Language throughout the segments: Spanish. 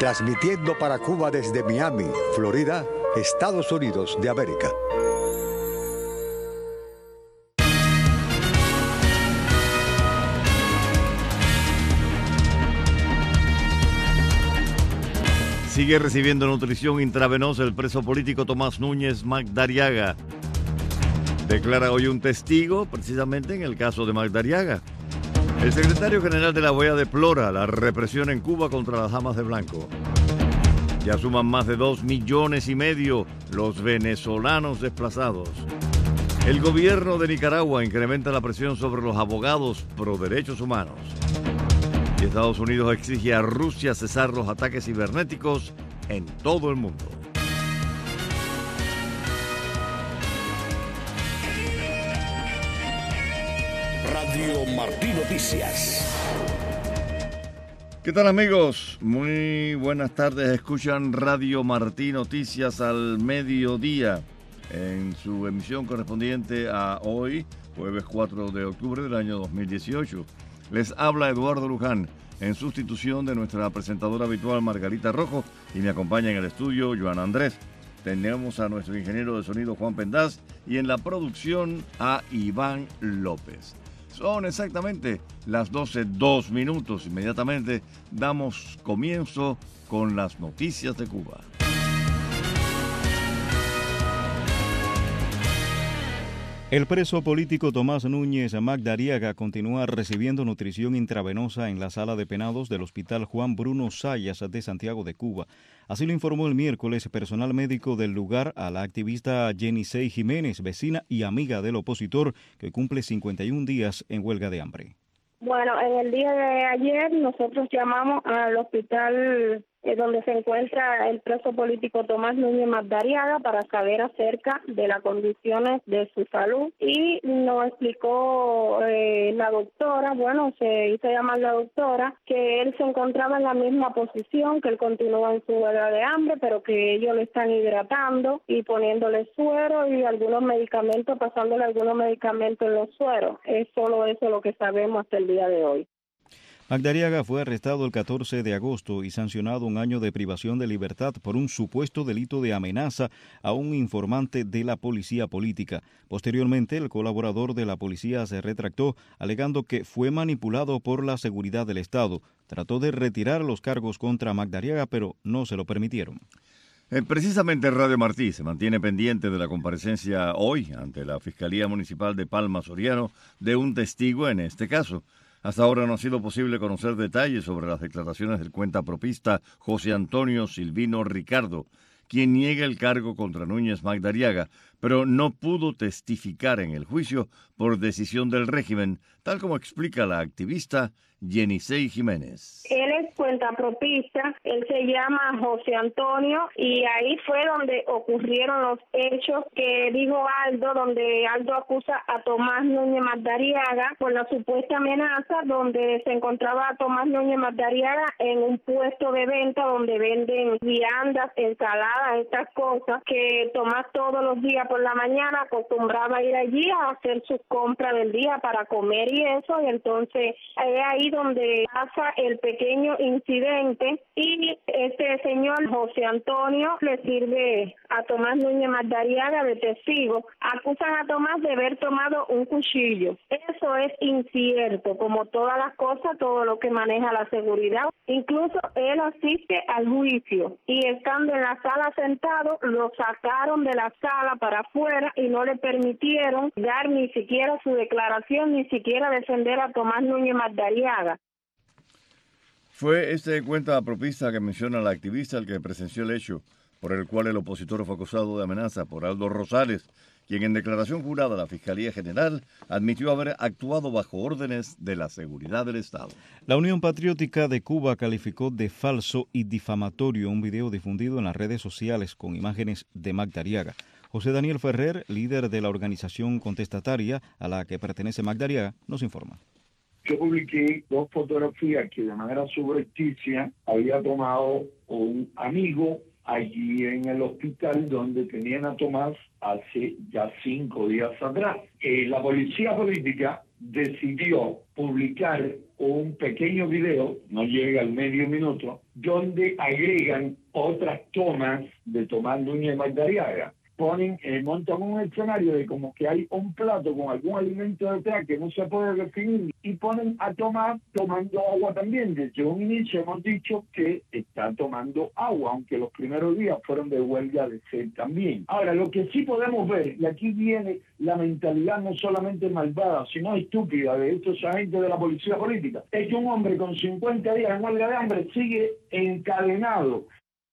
transmitiendo para Cuba desde Miami, Florida, Estados Unidos de América. Sigue recibiendo nutrición intravenosa el preso político Tomás Núñez Magdariaga. Declara hoy un testigo, precisamente en el caso de Magdariaga. El secretario general de la OEA deplora la represión en Cuba contra las damas de blanco. Ya suman más de 2,5 millones los venezolanos desplazados. El gobierno de Nicaragua incrementa la presión sobre los abogados pro derechos humanos. Y Estados Unidos exige a Rusia cesar los ataques cibernéticos en todo el mundo. Radio Martí Noticias. ¿Qué tal, amigos? Muy buenas tardes. Escuchan Radio Martí Noticias al mediodía en su emisión correspondiente a hoy, jueves 4 de octubre del año 2018. Les habla Eduardo Luján en sustitución de nuestra presentadora habitual Margarita Rojo y me acompaña en el estudio Joana Andrés. Tenemos a nuestro ingeniero de sonido Juan Pendaz y en la producción a Iván López. Son exactamente las 12:02. Inmediatamente damos comienzo con las noticias de Cuba. El preso político Tomás Núñez Magdariaga continúa recibiendo nutrición intravenosa en la sala de penados del Hospital Juan Bruno Zayas de Santiago de Cuba. Así lo informó el miércoles personal médico del lugar a la activista Yenisei Jiménez, vecina y amiga del opositor que cumple 51 días en huelga de hambre. Bueno, en el día de ayer nosotros llamamos al hospital donde se encuentra el preso político Tomás Núñez Magdariaga para saber acerca de las condiciones de su salud y nos explicó la doctora, se hizo llamar la doctora, que él se encontraba en la misma posición, que él continúa en su huelga de hambre, pero que ellos le están hidratando y poniéndole suero y algunos medicamentos, pasándole algunos medicamentos en los sueros. Es solo eso lo que sabemos hasta el día de hoy. Magdariaga fue arrestado el 14 de agosto y sancionado 1 año de privación de libertad por un supuesto delito de amenaza a un informante de la policía política. Posteriormente, el colaborador de la policía se retractó, alegando que fue manipulado por la seguridad del Estado. Trató de retirar los cargos contra Magdariaga, pero no se lo permitieron. Precisamente Radio Martí se mantiene pendiente de la comparecencia hoy ante la Fiscalía Municipal de Palma Soriano de un testigo en este caso. Hasta ahora no ha sido posible conocer detalles sobre las declaraciones del cuentapropista José Antonio Silvino Ricardo, quien niega el cargo contra Núñez Magdariaga, pero no pudo testificar en el juicio por decisión del régimen, tal como explica la activista Yenisei Jiménez. Él es cuentapropista, él se llama José Antonio y ahí fue donde ocurrieron los hechos que dijo Aldo, donde Aldo acusa a Tomás Núñez Magdariaga por la supuesta amenaza, donde se encontraba Tomás Núñez Magdariaga en un puesto de venta donde venden viandas, ensaladas, estas cosas que Tomás todos los días por la mañana acostumbraba a ir allí a hacer sus compras del día para comer y eso, y entonces es ahí donde pasa el pequeño incidente y este señor José Antonio le sirve a Tomás Núñez Magdariaga de testigo. Acusan a Tomás de haber tomado un cuchillo. Eso es incierto, como todas las cosas, todo lo que maneja la seguridad. Incluso él asiste al juicio y estando en la sala sentado, lo sacaron de la sala para afuera y no le permitieron dar ni siquiera su declaración, ni siquiera defender a Tomás Núñez Magdariaga. Fue este cuentapropista que menciona la activista el que presenció el hecho por el cual el opositor fue acusado de amenaza por Aldo Rosales, quien en declaración jurada a la Fiscalía General admitió haber actuado bajo órdenes de la seguridad del Estado. La Unión Patriótica de Cuba calificó de falso y difamatorio un video difundido en las redes sociales con imágenes de Magdariaga. José Daniel Ferrer, líder de la organización contestataria a la que pertenece Magdariaga, nos informa. Yo publiqué 2 fotografías que de manera subrepticia había tomado un amigo allí en el hospital donde tenían a Tomás hace ya 5 días atrás. La policía política decidió publicar un pequeño video, no llega al medio minuto, donde agregan otras tomas de Tomás Núñez Madariaga. Montan un escenario de como que hay un plato con algún alimento detrás que no se puede definir y ponen a Tomás tomando agua también. Desde un inicio hemos dicho que está tomando agua, aunque los primeros días fueron de huelga de sed también. Ahora, lo que sí podemos ver, y aquí viene la mentalidad no solamente malvada, sino estúpida de estos agentes de la policía política, es que un hombre con 50 días en huelga de hambre sigue encadenado.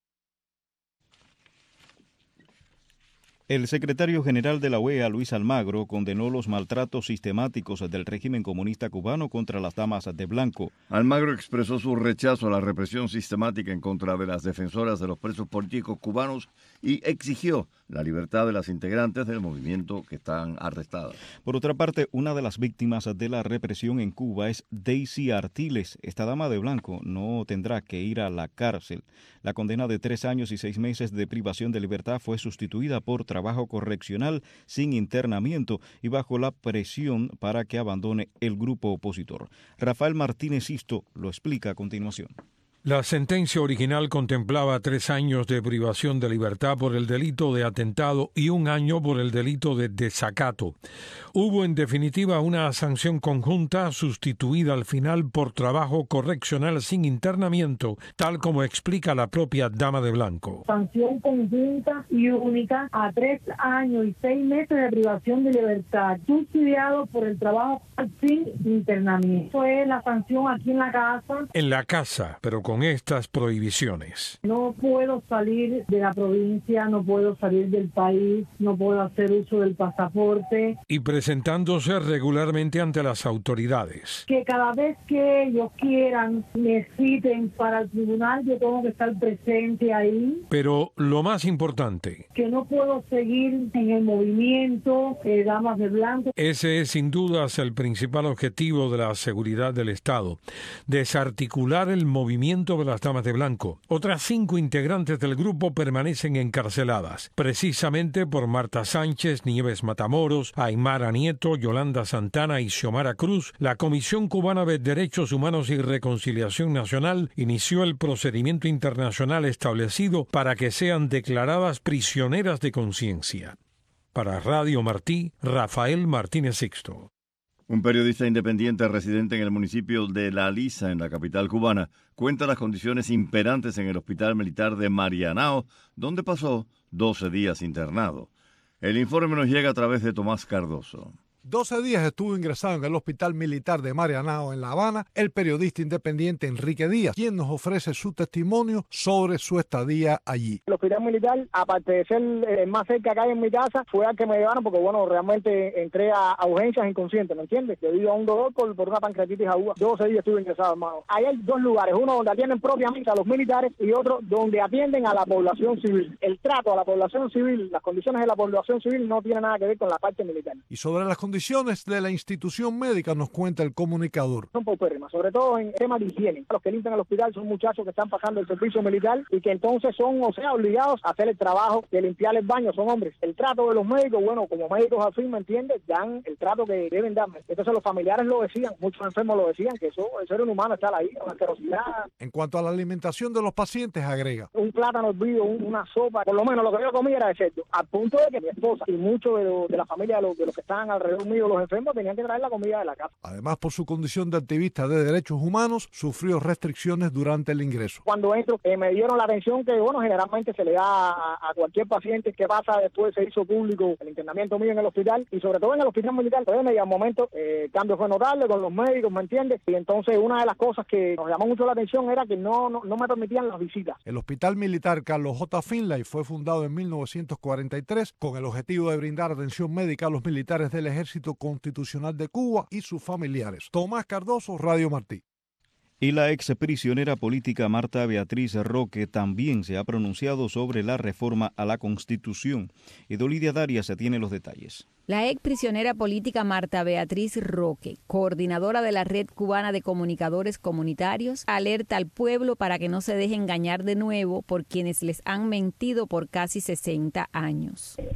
El secretario general de la OEA, Luis Almagro, condenó los maltratos sistemáticos del régimen comunista cubano contra las damas de blanco. Almagro expresó su rechazo a la represión sistemática en contra de las defensoras de los presos políticos cubanos y exigió la libertad de las integrantes del movimiento que están arrestadas. Por otra parte, una de las víctimas de la represión en Cuba es Daisy Artiles. Esta dama de blanco no tendrá que ir a la cárcel. La condena de 3 años y 6 meses de privación de libertad fue sustituida por trabajo correccional sin internamiento y bajo la presión para que abandone el grupo opositor. Rafael Martínez Sisto lo explica a continuación. La sentencia original contemplaba 3 años de privación de libertad por el delito de atentado y 1 año por el delito de desacato. Hubo en definitiva una sanción conjunta sustituida al final por trabajo correccional sin internamiento, tal como explica la propia dama de blanco. Sanción conjunta y única a 3 años y 6 meses de privación de libertad, subsidiado por el trabajo sin internamiento. Eso es la sanción aquí en la casa. En la casa, pero con estas prohibiciones. No puedo salir de la provincia, no puedo salir del país, no puedo hacer uso del pasaporte. Y presentándose regularmente ante las autoridades. Que cada vez que ellos quieran, me citen para el tribunal, yo tengo que estar presente ahí. Pero lo más importante, que no puedo seguir en el movimiento Damas de Blanco. Ese es sin dudas el principal objetivo de la seguridad del Estado, desarticular el movimiento de las Damas de Blanco. Otras 5 integrantes del grupo permanecen encarceladas, precisamente por Marta Sánchez, Nieves Matamoros, Aymara Nieto, Yolanda Santana y Xiomara Cruz. La Comisión Cubana de Derechos Humanos y Reconciliación Nacional inició el procedimiento internacional establecido para que sean declaradas prisioneras de conciencia. Para Radio Martí, Rafael Martínez Sixto. Un periodista independiente residente en el municipio de La Lisa, en la capital cubana, cuenta las condiciones imperantes en el Hospital Militar de Marianao, donde pasó 12 días internado. El informe nos llega a través de Tomás Cardoso. 12 días estuvo ingresado en el Hospital Militar de Marianao, en La Habana, el periodista independiente Enrique Díaz, quien nos ofrece su testimonio sobre su estadía allí. El Hospital Militar, aparte de ser más cerca acá en mi casa, fue al que me llevaron porque, bueno, realmente entré a urgencias inconsciente, ¿me entiendes? Debido a un dolor por una pancreatitis aguda. 12 días estuve ingresado, hermano. Ahí hay 2 lugares, uno donde atienden propiamente a los militares y otro donde atienden a la población civil. El trato a la población civil, las condiciones de la población civil no tiene nada que ver con la parte militar. Y sobre las condiciones de la institución médica nos cuenta el comunicador. Son paupérrimas, sobre todo en temas de higiene. Los que limpian el hospital son muchachos que están pasando el servicio militar y que entonces son, obligados a hacer el trabajo de limpiar el baño, son hombres. El trato de los médicos, bueno, como médicos al fin, ¿me entiendes? Dan el trato que deben darme. Entonces los familiares lo decían, muchos enfermos lo decían, que eso, el ser humano está ahí, con la asquerosidad. En cuanto a la alimentación de los pacientes, agrega. Un plátano hervido, una sopa, por lo menos lo que yo comía era de cerdo, al punto de que mi esposa y muchos de la familia de los que estaban alrededor mío, los enfermos, tenían que traer la comida de la casa. Además, por su condición de activista de derechos humanos, sufrió restricciones durante el ingreso. Cuando entro, me dieron la atención que, bueno, generalmente se le da a cualquier paciente que pasa después, se hizo público el internamiento mío en el hospital, y sobre todo en el hospital militar. Entonces, al momento, el cambio fue notable con los médicos, ¿me entiendes? Y entonces, una de las cosas que nos llamó mucho la atención era que no me permitían las visitas. El Hospital Militar Carlos J. Finlay fue fundado en 1943 con el objetivo de brindar atención médica a los militares del Ejército Constitucional de Cuba y sus familiares. Tomás Cardoso, Radio Martí. Y la ex prisionera política Marta Beatriz Roque también se ha pronunciado sobre la reforma a la Constitución. Edolidia Darias tiene los detalles. La ex prisionera política Marta Beatriz Roque, coordinadora de la Red Cubana de Comunicadores Comunitarios, alerta al pueblo para que no se deje engañar de nuevo por quienes les han mentido por casi 60 años.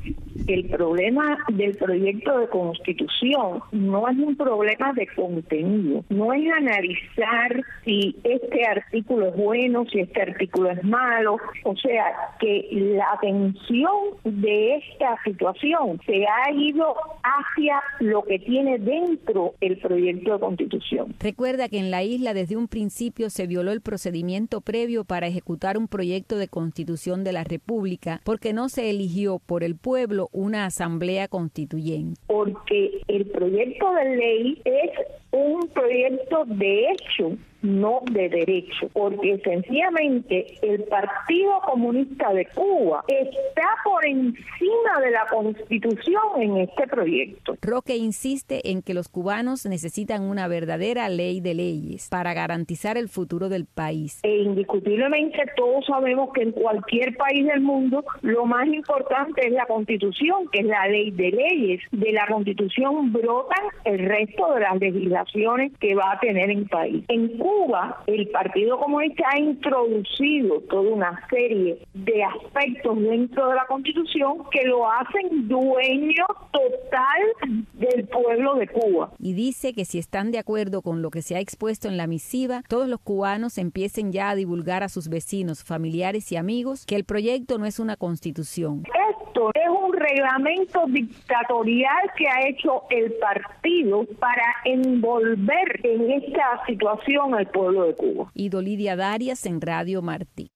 el problema del proyecto de constitución no es un problema de contenido, no es analizar si este artículo es bueno, si este artículo es malo, o sea, que la atención de esta situación se ha ido hacia lo que tiene dentro el proyecto de constitución. Recuerda que en la isla desde un principio se violó el procedimiento previo para ejecutar un proyecto de constitución de la República porque no se eligió por el pueblo una asamblea constituyente. Porque el proyecto de ley es un proyecto de hecho, no de derecho, porque sencillamente el Partido Comunista de Cuba está por encima de la Constitución en este proyecto. Roque insiste en que los cubanos necesitan una verdadera ley de leyes para garantizar el futuro del país. E indiscutiblemente todos sabemos que en cualquier país del mundo lo más importante es la Constitución, que es la ley de leyes. De la Constitución brotan el resto de las legislaciones que va a tener el país. En Cuba, el Partido Comunista ha introducido toda una serie de aspectos dentro de la Constitución que lo hacen dueño total del pueblo de Cuba. Y dice que si están de acuerdo con lo que se ha expuesto en la misiva, todos los cubanos empiecen ya a divulgar a sus vecinos, familiares y amigos que el proyecto no es una constitución. Esto es un reglamento dictatorial que ha hecho el partido para envolver en esta situación al pueblo de Cuba. Y Lidia Darias en Radio Martí.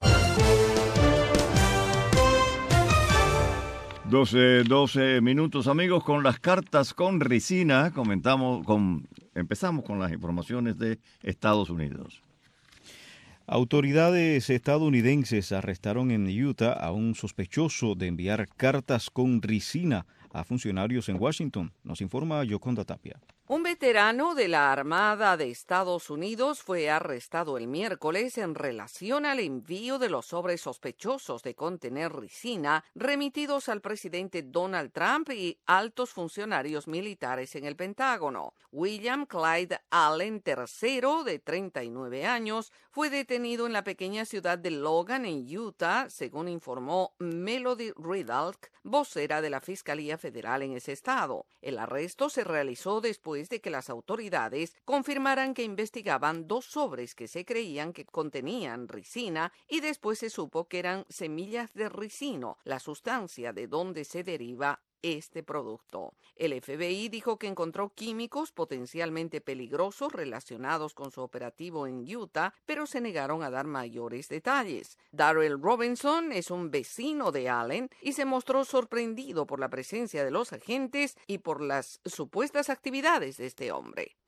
12 minutos, amigos, con las cartas con Ricina. Empezamos con las informaciones de Estados Unidos. Autoridades estadounidenses arrestaron en Utah a un sospechoso de enviar cartas con ricina a funcionarios en Washington. Nos informa Yoconda Tapia. Un veterano de la Armada de Estados Unidos fue arrestado el miércoles en relación al envío de los sobres sospechosos de contener ricina remitidos al presidente Donald Trump y altos funcionarios militares en el Pentágono. William Clyde Allen III, de 39 años, fue detenido en la pequeña ciudad de Logan, en Utah, según informó Melody Ridalk, vocera de la Fiscalía Federal en ese estado. El arresto se realizó después de que las autoridades confirmaran que investigaban 2 sobres que se creían que contenían ricina y después se supo que eran semillas de ricino, la sustancia de donde se deriva este producto. El FBI dijo que encontró químicos potencialmente peligrosos relacionados con su operativo en Utah, pero se negaron a dar mayores detalles. Darrell Robinson es un vecino de Allen y se mostró sorprendido por la presencia de los agentes y por las supuestas actividades de este hombre.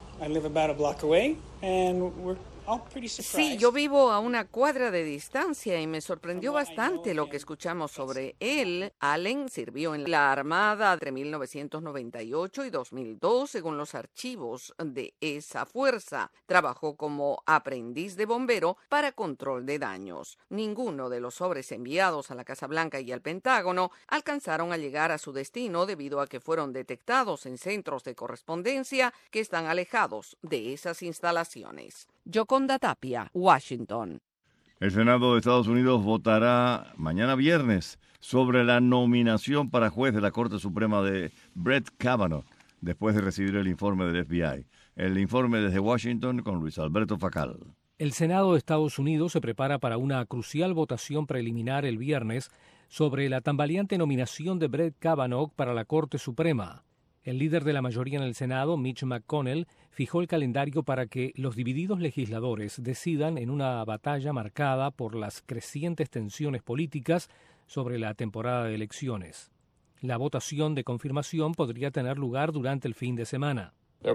Sí, yo vivo a una cuadra de distancia y me sorprendió bastante lo que escuchamos sobre él. Allen sirvió en la Armada entre 1998 y 2002, según los archivos de esa fuerza. Trabajó como aprendiz de bombero para control de daños. Ninguno de los sobres enviados a la Casa Blanca y al Pentágono alcanzaron a llegar a su destino debido a que fueron detectados en centros de correspondencia que están alejados de esas instalaciones. Yoconda Tapia, Washington. El Senado de Estados Unidos votará mañana viernes sobre la nominación para juez de la Corte Suprema de Brett Kavanaugh, después de recibir el informe del FBI. El informe desde Washington con Luis Alberto Facal. El Senado de Estados Unidos se prepara para una crucial votación preliminar el viernes sobre la tambaleante nominación de Brett Kavanaugh para la Corte Suprema. El líder de la mayoría en el Senado, Mitch McConnell, fijó el calendario para que los divididos legisladores decidan en una batalla marcada por las crecientes tensiones políticas sobre la temporada de elecciones. La votación de confirmación podría tener lugar durante el fin de semana.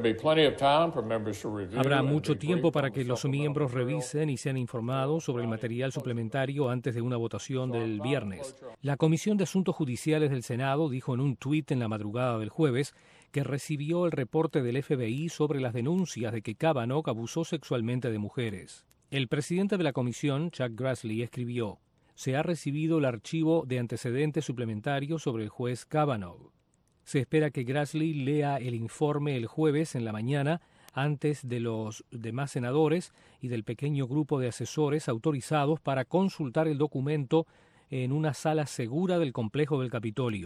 Habrá mucho tiempo para que los miembros revisen y sean informados sobre el material suplementario antes de una votación del viernes. La Comisión de Asuntos Judiciales del Senado dijo en un tuit en la madrugada del jueves que recibió el reporte del FBI sobre las denuncias de que Kavanaugh abusó sexualmente de mujeres. El presidente de la comisión, Chuck Grassley, escribió: "Se ha recibido el archivo de antecedentes suplementarios sobre el juez Kavanaugh. Se espera que Grassley lea el informe el jueves en la mañana antes de los demás senadores y del pequeño grupo de asesores autorizados para consultar el documento en una sala segura del complejo del Capitolio.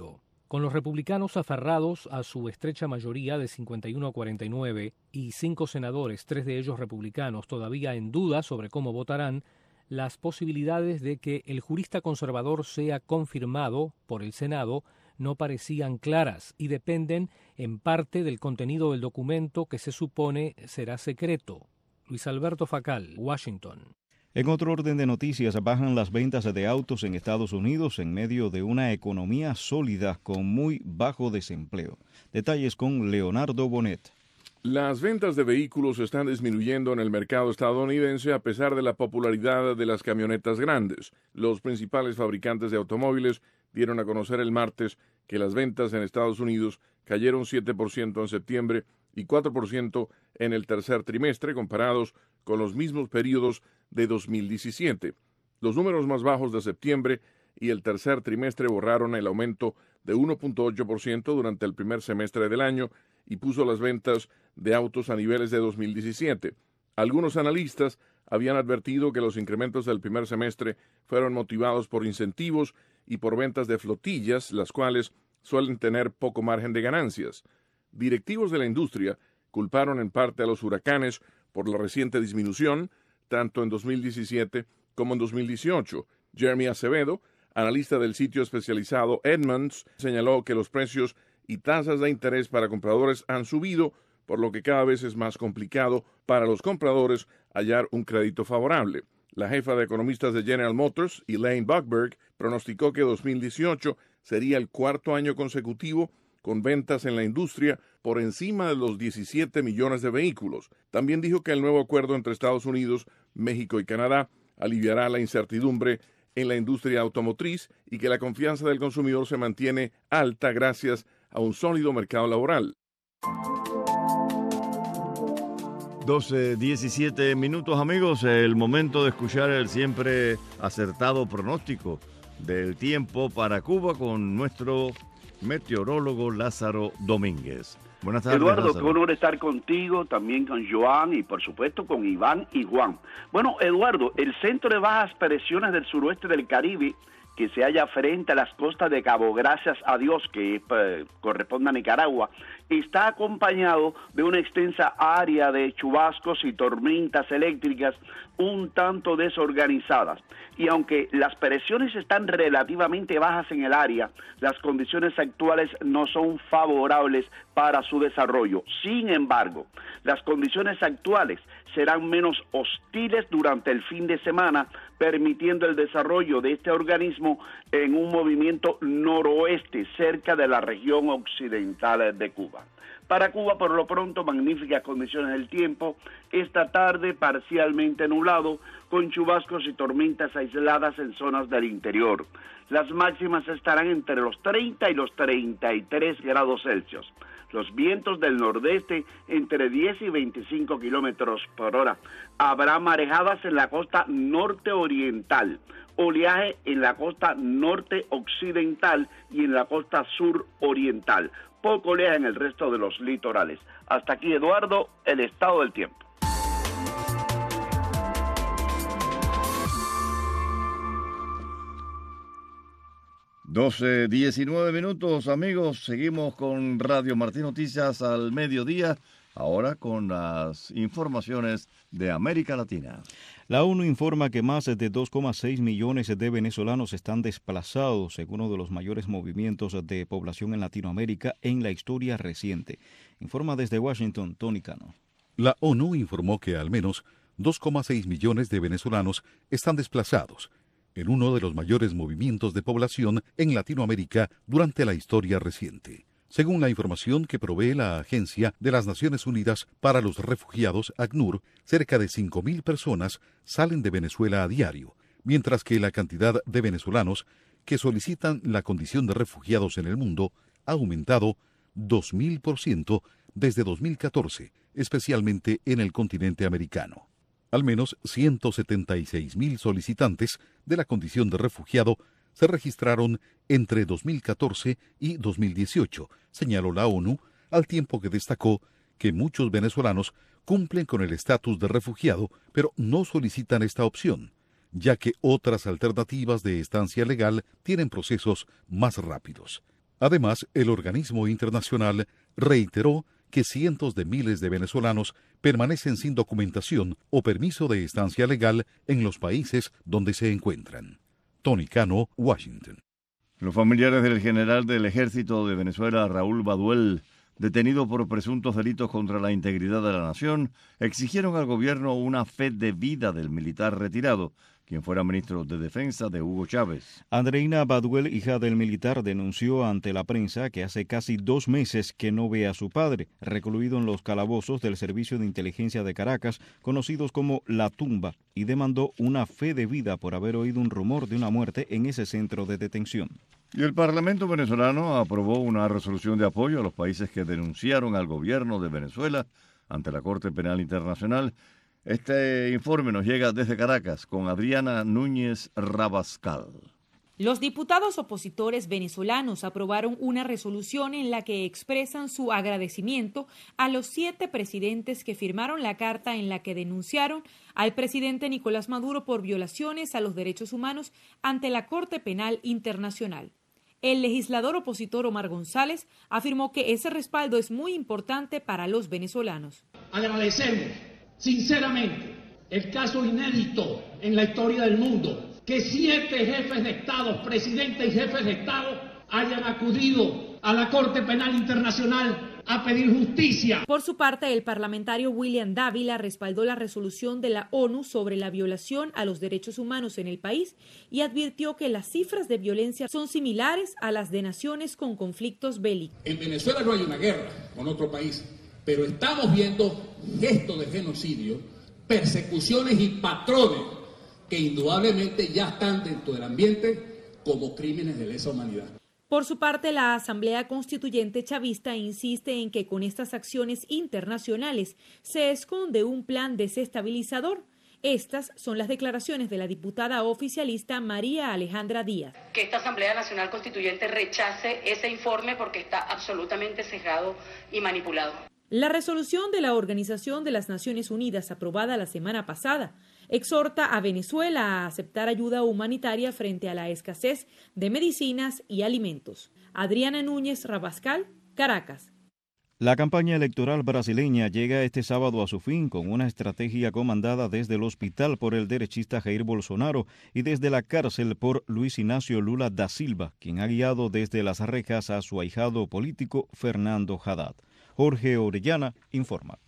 Con los republicanos aferrados a su estrecha mayoría de 51 a 49 y 5 senadores, 3 de ellos republicanos, todavía en duda sobre cómo votarán, las posibilidades de que el jurista conservador sea confirmado por el Senado no parecían claras y dependen en parte del contenido del documento que se supone será secreto. Luis Alberto Facal, Washington. En otro orden de noticias, bajan las ventas de autos en Estados Unidos en medio de una economía sólida con muy bajo desempleo. Detalles con Leonardo Bonet. Las ventas de vehículos están disminuyendo en el mercado estadounidense a pesar de la popularidad de las camionetas grandes. Los principales fabricantes de automóviles dieron a conocer el martes que las ventas en Estados Unidos cayeron 7% en septiembre y 4% en el tercer trimestre comparados con los mismos periodos de 2017. Los números más bajos de septiembre y el tercer trimestre borraron el aumento de 1.8% durante el primer semestre del año y puso las ventas de autos a niveles de 2017. Algunos analistas habían advertido que los incrementos del primer semestre fueron motivados por incentivos y por ventas de flotillas, las cuales suelen tener poco margen de ganancias. Directivos de la industria culparon en parte a los huracanes por la reciente disminución, tanto en 2017 como en 2018. Jeremy Acevedo, analista del sitio especializado Edmunds, señaló que los precios y tasas de interés para compradores han subido, por lo que cada vez es más complicado para los compradores hallar un crédito favorable. La jefa de economistas de General Motors, Elaine Buchberg, pronosticó que 2018 sería el cuarto año consecutivo con ventas en la industria por encima de los 17 millones de vehículos. También dijo que el nuevo acuerdo entre Estados Unidos, México y Canadá aliviará la incertidumbre en la industria automotriz y que la confianza del consumidor se mantiene alta gracias a un sólido mercado laboral. 12:17 minutos, amigos. El momento de escuchar el siempre acertado pronóstico del tiempo para Cuba con nuestro meteorólogo Lázaro Domínguez. Buenas tardes, Eduardo, Lázaro. qué honor estar contigo, también con Joan y por supuesto con Iván y Juan. Bueno, Eduardo, el centro de bajas presiones del suroeste del Caribe, que se halla frente a las costas de Cabo Gracias a Dios, que corresponde a Nicaragua, está acompañado de una extensa área de chubascos y tormentas eléctricas un tanto desorganizadas. Y aunque las presiones están relativamente bajas en el área, las condiciones actuales no son favorables para su desarrollo. Sin embargo, las condiciones actuales serán menos hostiles durante el fin de semana, permitiendo el desarrollo de este organismo en un movimiento noroeste cerca de la región occidental de Cuba. Para Cuba, por lo pronto, magníficas condiciones del tiempo. Esta tarde, parcialmente nublado, con chubascos y tormentas aisladas en zonas del interior. Las máximas estarán entre los 30 y los 33 grados Celsius. Los vientos del nordeste entre 10 y 25 kilómetros por hora. Habrá marejadas en la costa norte oriental, oleaje en la costa norte occidental y en la costa sur oriental. Poco oleaje en el resto de los litorales. Hasta aquí, Eduardo, el estado del tiempo. $12:19, amigos. Seguimos con Radio Martín Noticias al mediodía, ahora con las informaciones de América Latina. La ONU informa que más de 2,6 millones de venezolanos están desplazados en uno de los mayores movimientos de población en Latinoamérica en la historia reciente. Informa desde Washington, Tony Cano. La ONU informó que al menos 2,6 millones de venezolanos están desplazados en uno de los mayores movimientos de población en Latinoamérica durante la historia reciente. Según la información que provee la Agencia de las Naciones Unidas para los Refugiados, ACNUR, cerca de 5.000 personas salen de Venezuela a diario, mientras que la cantidad de venezolanos que solicitan la condición de refugiados en el mundo ha aumentado 2.000% desde 2014, especialmente en el continente americano. Al menos 176.000 solicitantes de la condición de refugiado se registraron entre 2014 y 2018, señaló la ONU, al tiempo que destacó que muchos venezolanos cumplen con el estatus de refugiado, pero no solicitan esta opción, ya que otras alternativas de estancia legal tienen procesos más rápidos. Además, el organismo internacional reiteró que cientos de miles de venezolanos permanecen sin documentación o permiso de estancia legal en los países donde se encuentran. Tony Cano, Washington. Los familiares del general del ejército de Venezuela, Raúl Baduel, detenido por presuntos delitos contra la integridad de la nación, exigieron al gobierno una fe de vida del militar retirado, quien fuera ministro de Defensa de Hugo Chávez. Andreina Baduel, hija del militar, denunció ante la prensa que hace casi 2 meses que no ve a su padre, recluido en los calabozos del Servicio de Inteligencia de Caracas, conocidos como La Tumba, y demandó una fe de vida por haber oído un rumor de una muerte en ese centro de detención. Y el Parlamento venezolano aprobó una resolución de apoyo a los países que denunciaron al gobierno de Venezuela ante la Corte Penal Internacional. Este informe nos llega desde Caracas con Adriana Núñez Rabascal. Los diputados opositores venezolanos aprobaron una resolución en la que expresan su agradecimiento a los 7 presidentes que firmaron la carta en la que denunciaron al presidente Nicolás Maduro por violaciones a los derechos humanos ante la Corte Penal Internacional. El legislador opositor Omar González afirmó que ese respaldo es muy importante para los venezolanos. Agradecemos sinceramente el caso inédito en la historia del mundo, que 7 jefes de Estado, presidentes y jefes de Estado, hayan acudido a la Corte Penal Internacional a pedir justicia. Por su parte, el parlamentario William Dávila respaldó la resolución de la ONU sobre la violación a los derechos humanos en el país y advirtió que las cifras de violencia son similares a las de naciones con conflictos bélicos. En Venezuela no hay una guerra con otro país, pero estamos viendo gestos de genocidio, persecuciones y patrones que indudablemente ya están dentro del ambiente como crímenes de lesa humanidad. Por su parte, la Asamblea Constituyente chavista insiste en que con estas acciones internacionales se esconde un plan desestabilizador. Estas son las declaraciones de la diputada oficialista María Alejandra Díaz. Que esta Asamblea Nacional Constituyente rechace ese informe porque está absolutamente sesgado y manipulado. La resolución de la Organización de las Naciones Unidas aprobada la semana pasada exhorta a Venezuela a aceptar ayuda humanitaria frente a la escasez de medicinas y alimentos. Adriana Núñez Rabascal, Caracas. La campaña electoral brasileña llega este sábado a su fin con una estrategia comandada desde el hospital por el derechista Jair Bolsonaro y desde la cárcel por Luis Ignacio Lula da Silva, quien ha guiado desde las rejas a su ahijado político Fernando Haddad. Jorge Orellana informa.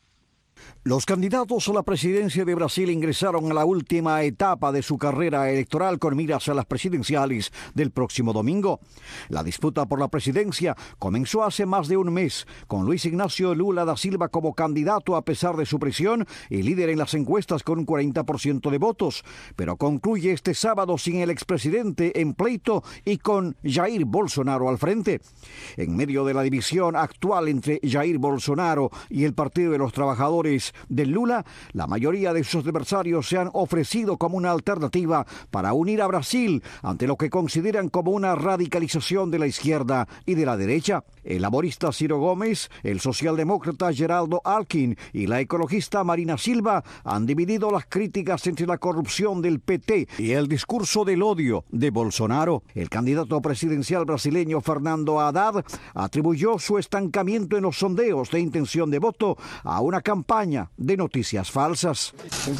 Los candidatos a la presidencia de Brasil ingresaron a la última etapa de su carrera electoral con miras a las presidenciales del próximo domingo. La disputa por la presidencia comenzó hace más de un mes, con Luis Ignacio Lula da Silva como candidato a pesar de su prisión y líder en las encuestas con un 40% de votos, pero concluye este sábado sin el expresidente en pleito y con Jair Bolsonaro al frente. En medio de la división actual entre Jair Bolsonaro y el Partido de los Trabajadores de Lula, la mayoría de sus adversarios se han ofrecido como una alternativa para unir a Brasil ante lo que consideran como una radicalización de la izquierda y de la derecha. El laborista Ciro Gómez, el socialdemócrata Geraldo Alckmin y la ecologista Marina Silva han dividido las críticas entre la corrupción del PT y el discurso del odio de Bolsonaro. El candidato presidencial brasileño Fernando Haddad atribuyó su estancamiento en los sondeos de intención de voto a una campaña de noticias falsas.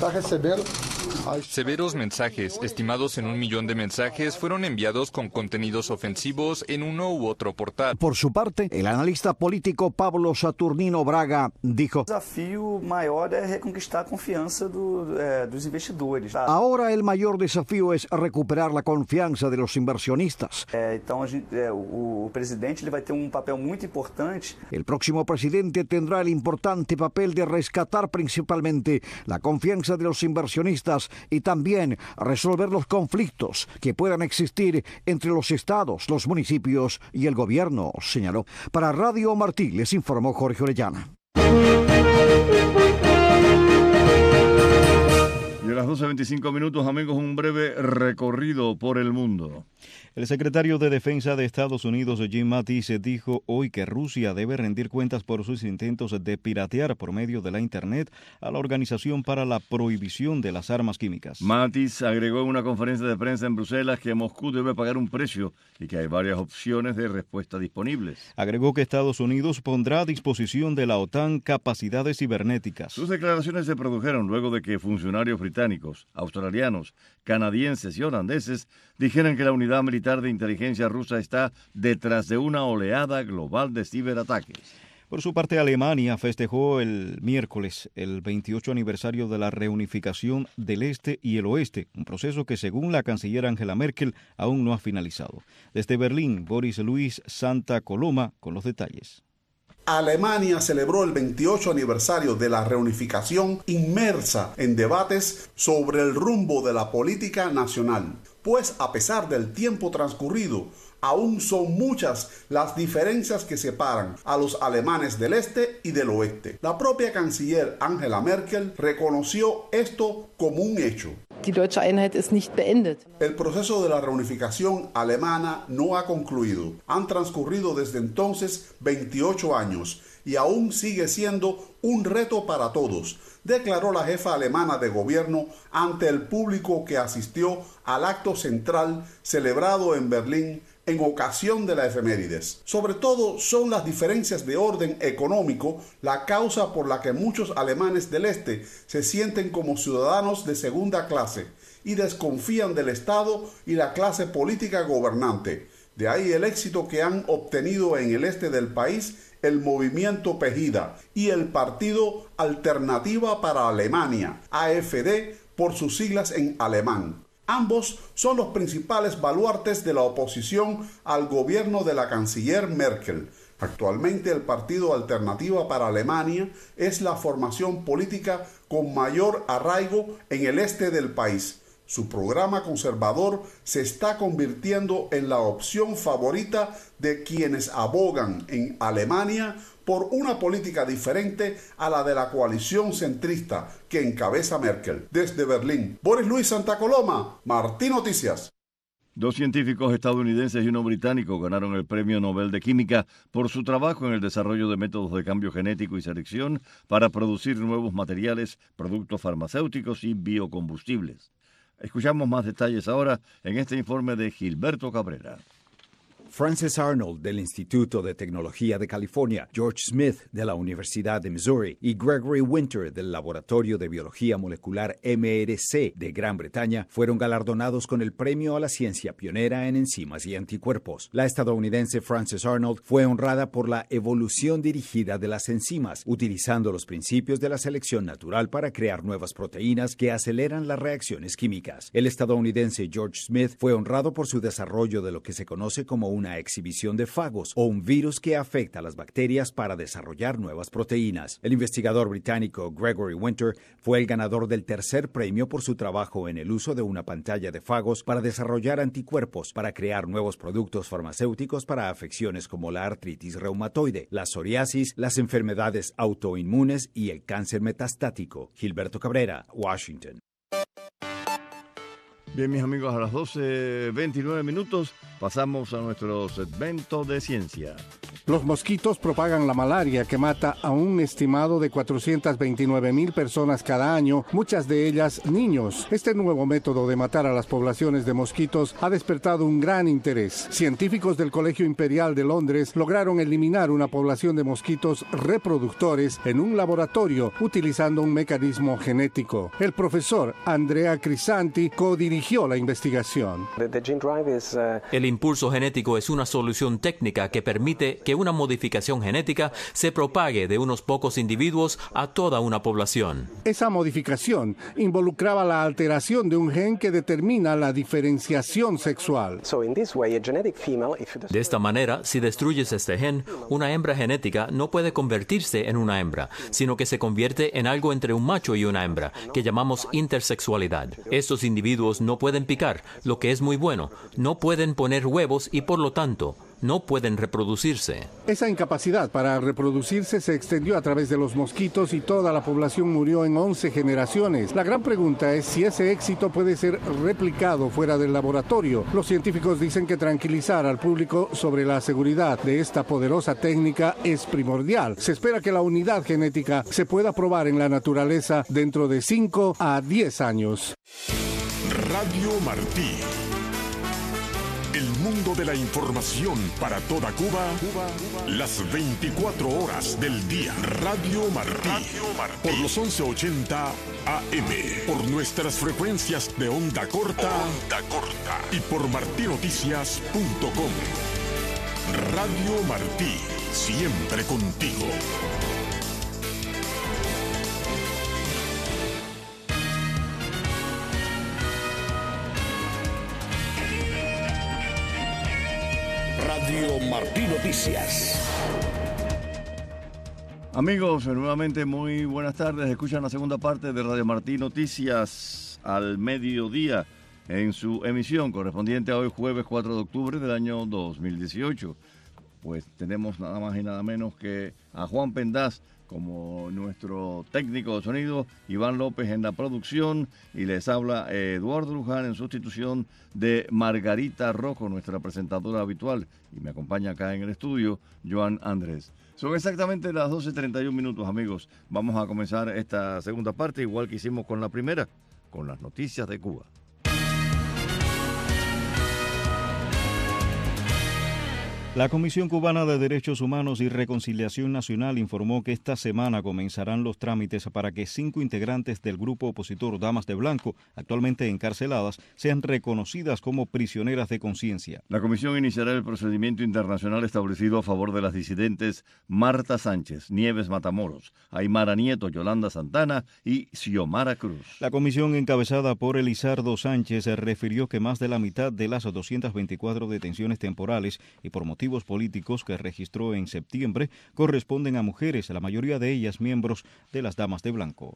Severos mensajes, estimados en 1 millón de mensajes, fueron enviados con contenidos ofensivos en uno u otro portal. Por su parte, el analista político Pablo Saturnino Braga dijo: ahora el mayor desafío es recuperar la confianza de los inversionistas. El próximo presidente tendrá el importante papel de rescatar principalmente la confianza de los inversionistas y también resolver los conflictos que puedan existir entre los estados, los municipios y el gobierno, señaló. Para Radio Martí les informó Jorge Orellana. Y el las 12:25 minutos, amigos, un breve recorrido por el mundo. El secretario de Defensa de Estados Unidos, Jim Mattis, dijo hoy que Rusia debe rendir cuentas por sus intentos de piratear por medio de la Internet a la Organización para la Prohibición de las Armas Químicas. Mattis agregó en una conferencia de prensa en Bruselas que Moscú debe pagar un precio y que hay varias opciones de respuesta disponibles. Agregó que Estados Unidos pondrá a disposición de la OTAN capacidades cibernéticas. Sus declaraciones se produjeron luego de que funcionarios británicos, australianos, canadienses y holandeses dijeron que la unidad militar de inteligencia rusa está detrás de una oleada global de ciberataques. Por su parte, Alemania festejó el miércoles el 28 aniversario de la reunificación del Este y el Oeste, un proceso que, según la canciller Angela Merkel, aún no ha finalizado. Desde Berlín, Boris Luis Santa Coloma con los detalles. Alemania celebró el 28 aniversario de la reunificación inmersa en debates sobre el rumbo de la política nacional, pues a pesar del tiempo transcurrido, aún son muchas las diferencias que separan a los alemanes del este y del oeste. La propia canciller Angela Merkel reconoció esto como un hecho. Die deutsche Einheit ist nicht beendet. El proceso de la reunificación alemana no ha concluido. Han transcurrido desde entonces 28 años y aún sigue siendo un reto para todos, declaró la jefa alemana de gobierno ante el público que asistió al acto central celebrado en Berlín en ocasión de la efemérides. Sobre todo son las diferencias de orden económico la causa por la que muchos alemanes del este se sienten como ciudadanos de segunda clase y desconfían del Estado y la clase política gobernante. De ahí el éxito que han obtenido en el este del país el movimiento Pegida y el partido Alternativa para Alemania, AfD por sus siglas en alemán. Ambos son los principales baluartes de la oposición al gobierno de la canciller Merkel. Actualmente el Partido Alternativa para Alemania es la formación política con mayor arraigo en el este del país. Su programa conservador se está convirtiendo en la opción favorita de quienes abogan en Alemania por una política diferente a la de la coalición centrista que encabeza Merkel. Desde Berlín, Boris Luis Santa Coloma, Martín Noticias. 2 científicos estadounidenses y uno británico ganaron el Premio Nobel de Química por su trabajo en el desarrollo de métodos de cambio genético y selección para producir nuevos materiales, productos farmacéuticos y biocombustibles. Escuchamos más detalles ahora en este informe de Gilberto Cabrera. Frances Arnold del Instituto de Tecnología de California, George Smith de la Universidad de Missouri y Gregory Winter del Laboratorio de Biología Molecular MRC de Gran Bretaña fueron galardonados con el Premio a la Ciencia Pionera en Enzimas y Anticuerpos. La estadounidense Frances Arnold fue honrada por la evolución dirigida de las enzimas, utilizando los principios de la selección natural para crear nuevas proteínas que aceleran las reacciones químicas. El estadounidense George Smith fue honrado por su desarrollo de lo que se conoce como una exhibición de fagos o un virus que afecta a las bacterias para desarrollar nuevas proteínas. El investigador británico Gregory Winter fue el ganador del tercer premio por su trabajo en el uso de una pantalla de fagos para desarrollar anticuerpos para crear nuevos productos farmacéuticos para afecciones como la artritis reumatoide, la psoriasis, las enfermedades autoinmunes y el cáncer metastático. Gilberto Cabrera, Washington. Bien, mis amigos, a las 12:29 minutos pasamos a nuestro segmento de ciencia. Los mosquitos propagan la malaria que mata a un estimado de 429,000 personas cada año, muchas de ellas niños. Este nuevo método de matar a las poblaciones de mosquitos ha despertado un gran interés. Científicos del Colegio Imperial de Londres lograron eliminar una población de mosquitos reproductores en un laboratorio utilizando un mecanismo genético. El profesor Andrea Crisanti codirigió la investigación. El impulso genético es una solución técnica que permite que una modificación genética se propague de unos pocos individuos a toda una población. Esa modificación involucraba la alteración de un gen que determina la diferenciación sexual. De esta manera, si destruyes este gen, una hembra genética no puede convertirse en una hembra, sino que se convierte en algo entre un macho y una hembra, que llamamos intersexualidad. Estos individuos no pueden picar, lo que es muy bueno, no pueden poner huevos y por lo tanto no pueden reproducirse. Esa incapacidad para reproducirse se extendió a través de los mosquitos y toda la población murió en 11 generaciones. La gran pregunta es si ese éxito puede ser replicado fuera del laboratorio. Los científicos dicen que tranquilizar al público sobre la seguridad de esta poderosa técnica es primordial. Se espera que la unidad genética se pueda probar en la naturaleza dentro de 5 a 10 años. Radio Martí. El mundo de la información para toda Cuba, las 24 horas del día. Radio Martí. Por los 1180 AM. Por nuestras frecuencias de onda corta. Y por martinoticias.com. Radio Martí. Siempre contigo. Radio Martí Noticias. Amigos, nuevamente muy buenas tardes. Escuchan la segunda parte de Radio Martí Noticias al mediodía en su emisión correspondiente a hoy jueves 4 de octubre del año 2018. Pues tenemos nada más y nada menos que a Juan Pendaz como nuestro técnico de sonido, Iván López en la producción y les habla Eduardo Luján en sustitución de Margarita Rojo, nuestra presentadora habitual, y me acompaña acá en el estudio Joan Andrés. Son exactamente las 12:31 minutos, amigos. Vamos a comenzar esta segunda parte, igual que hicimos con la primera, con las noticias de Cuba. La Comisión Cubana de Derechos Humanos y Reconciliación Nacional informó que esta semana comenzarán los trámites para que 5 integrantes del grupo opositor Damas de Blanco, actualmente encarceladas, sean reconocidas como prisioneras de conciencia. La comisión iniciará el procedimiento internacional establecido a favor de las disidentes Marta Sánchez, Nieves Matamoros, Aymara Nieto, Yolanda Santana y Xiomara Cruz. La comisión encabezada por Elizardo Sánchez refirió que más de la mitad de las 224 detenciones temporales y por motivos políticos que registró en septiembre corresponden a mujeres, la mayoría de ellas miembros de las Damas de Blanco.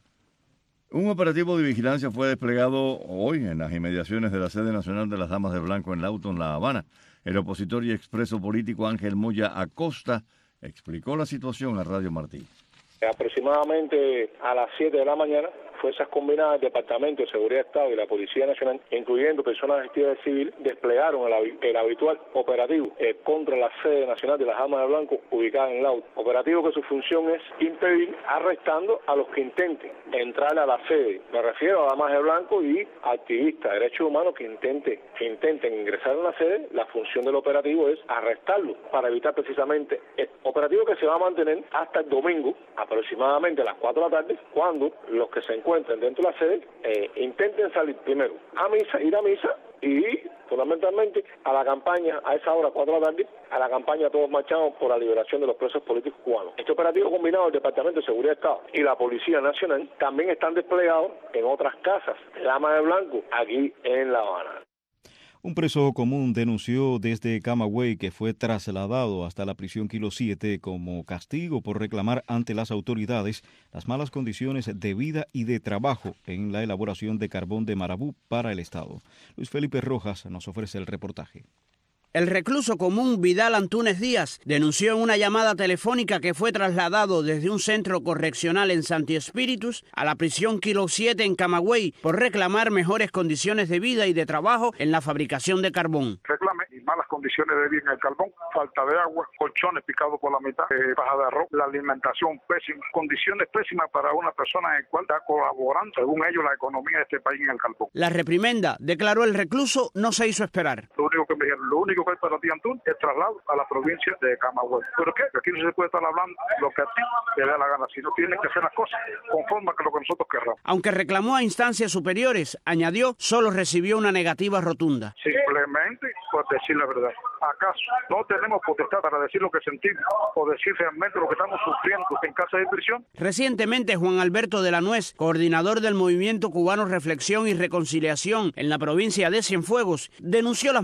Un operativo de vigilancia fue desplegado hoy en las inmediaciones de la sede nacional de las Damas de Blanco en Lawton, La Habana. El opositor y expreso político Ángel Moya Acosta explicó la situación a Radio Martí. Aproximadamente a las 7 de la mañana, Fuerzas Combinadas, el Departamento de Seguridad de Estado y la Policía Nacional, incluyendo personas vestidas de civil, desplegaron el habitual operativo contra la sede nacional de las Damas de Blanco ubicada en Lawton. Operativo que su función es impedir, arrestando a los que intenten entrar a la sede. Me refiero a Damas de Blanco y activistas de derechos humanos que intenten ingresar en la sede. La función del operativo es arrestarlos para evitar precisamente el operativo que se va a mantener hasta el domingo, aproximadamente a las 4 de la tarde, cuando los que se encuentren dentro de la sede intenten salir primero ir a misa y fundamentalmente a la campaña, a esa hora 4 de la tarde, a la campaña Todos Marchamos por la liberación de los presos políticos cubanos. Este operativo combinado del Departamento de Seguridad de Estado y la Policía Nacional también están desplegados en otras casas de Damas de Blanco aquí en La Habana. Un preso común denunció desde Camagüey que fue trasladado hasta la prisión Kilo 7 como castigo por reclamar ante las autoridades las malas condiciones de vida y de trabajo en la elaboración de carbón de Marabú para el Estado. Luis Felipe Rojas nos ofrece el reportaje. El recluso común Vidal Antúnez Díaz denunció en una llamada telefónica que fue trasladado desde un centro correccional en Santi Espíritus a la prisión Kilo 7 en Camagüey por reclamar mejores condiciones de vida y de trabajo en la fabricación de carbón. Reclame malas condiciones de vida en el carbón, falta de agua, colchones picados por la mitad, paja de arroz, la alimentación pésima, condiciones pésimas para una persona en la cual está colaborando, según ellos, la economía de este país en el carbón. La reprimenda, declaró el recluso, no se hizo esperar. Lo único que me dijeron, lo único que hay para ti, Antún, es traslado a la provincia de Camagüey. ¿Por qué? Aquí no se puede estar hablando lo que a ti te dé la gana, sino tienes que hacer las cosas conforme a lo que nosotros querramos. Aunque reclamó a instancias superiores, añadió, solo recibió una negativa rotunda. Simplemente por decir la verdad. ¿Acaso no tenemos potestad para decir lo que sentimos o decir realmente lo que estamos sufriendo en casa de prisión? Recientemente, Juan Alberto de la Nuez, coordinador del Movimiento Cubano Reflexión y Reconciliación en la provincia de Cienfuegos, denunció las malas condiciones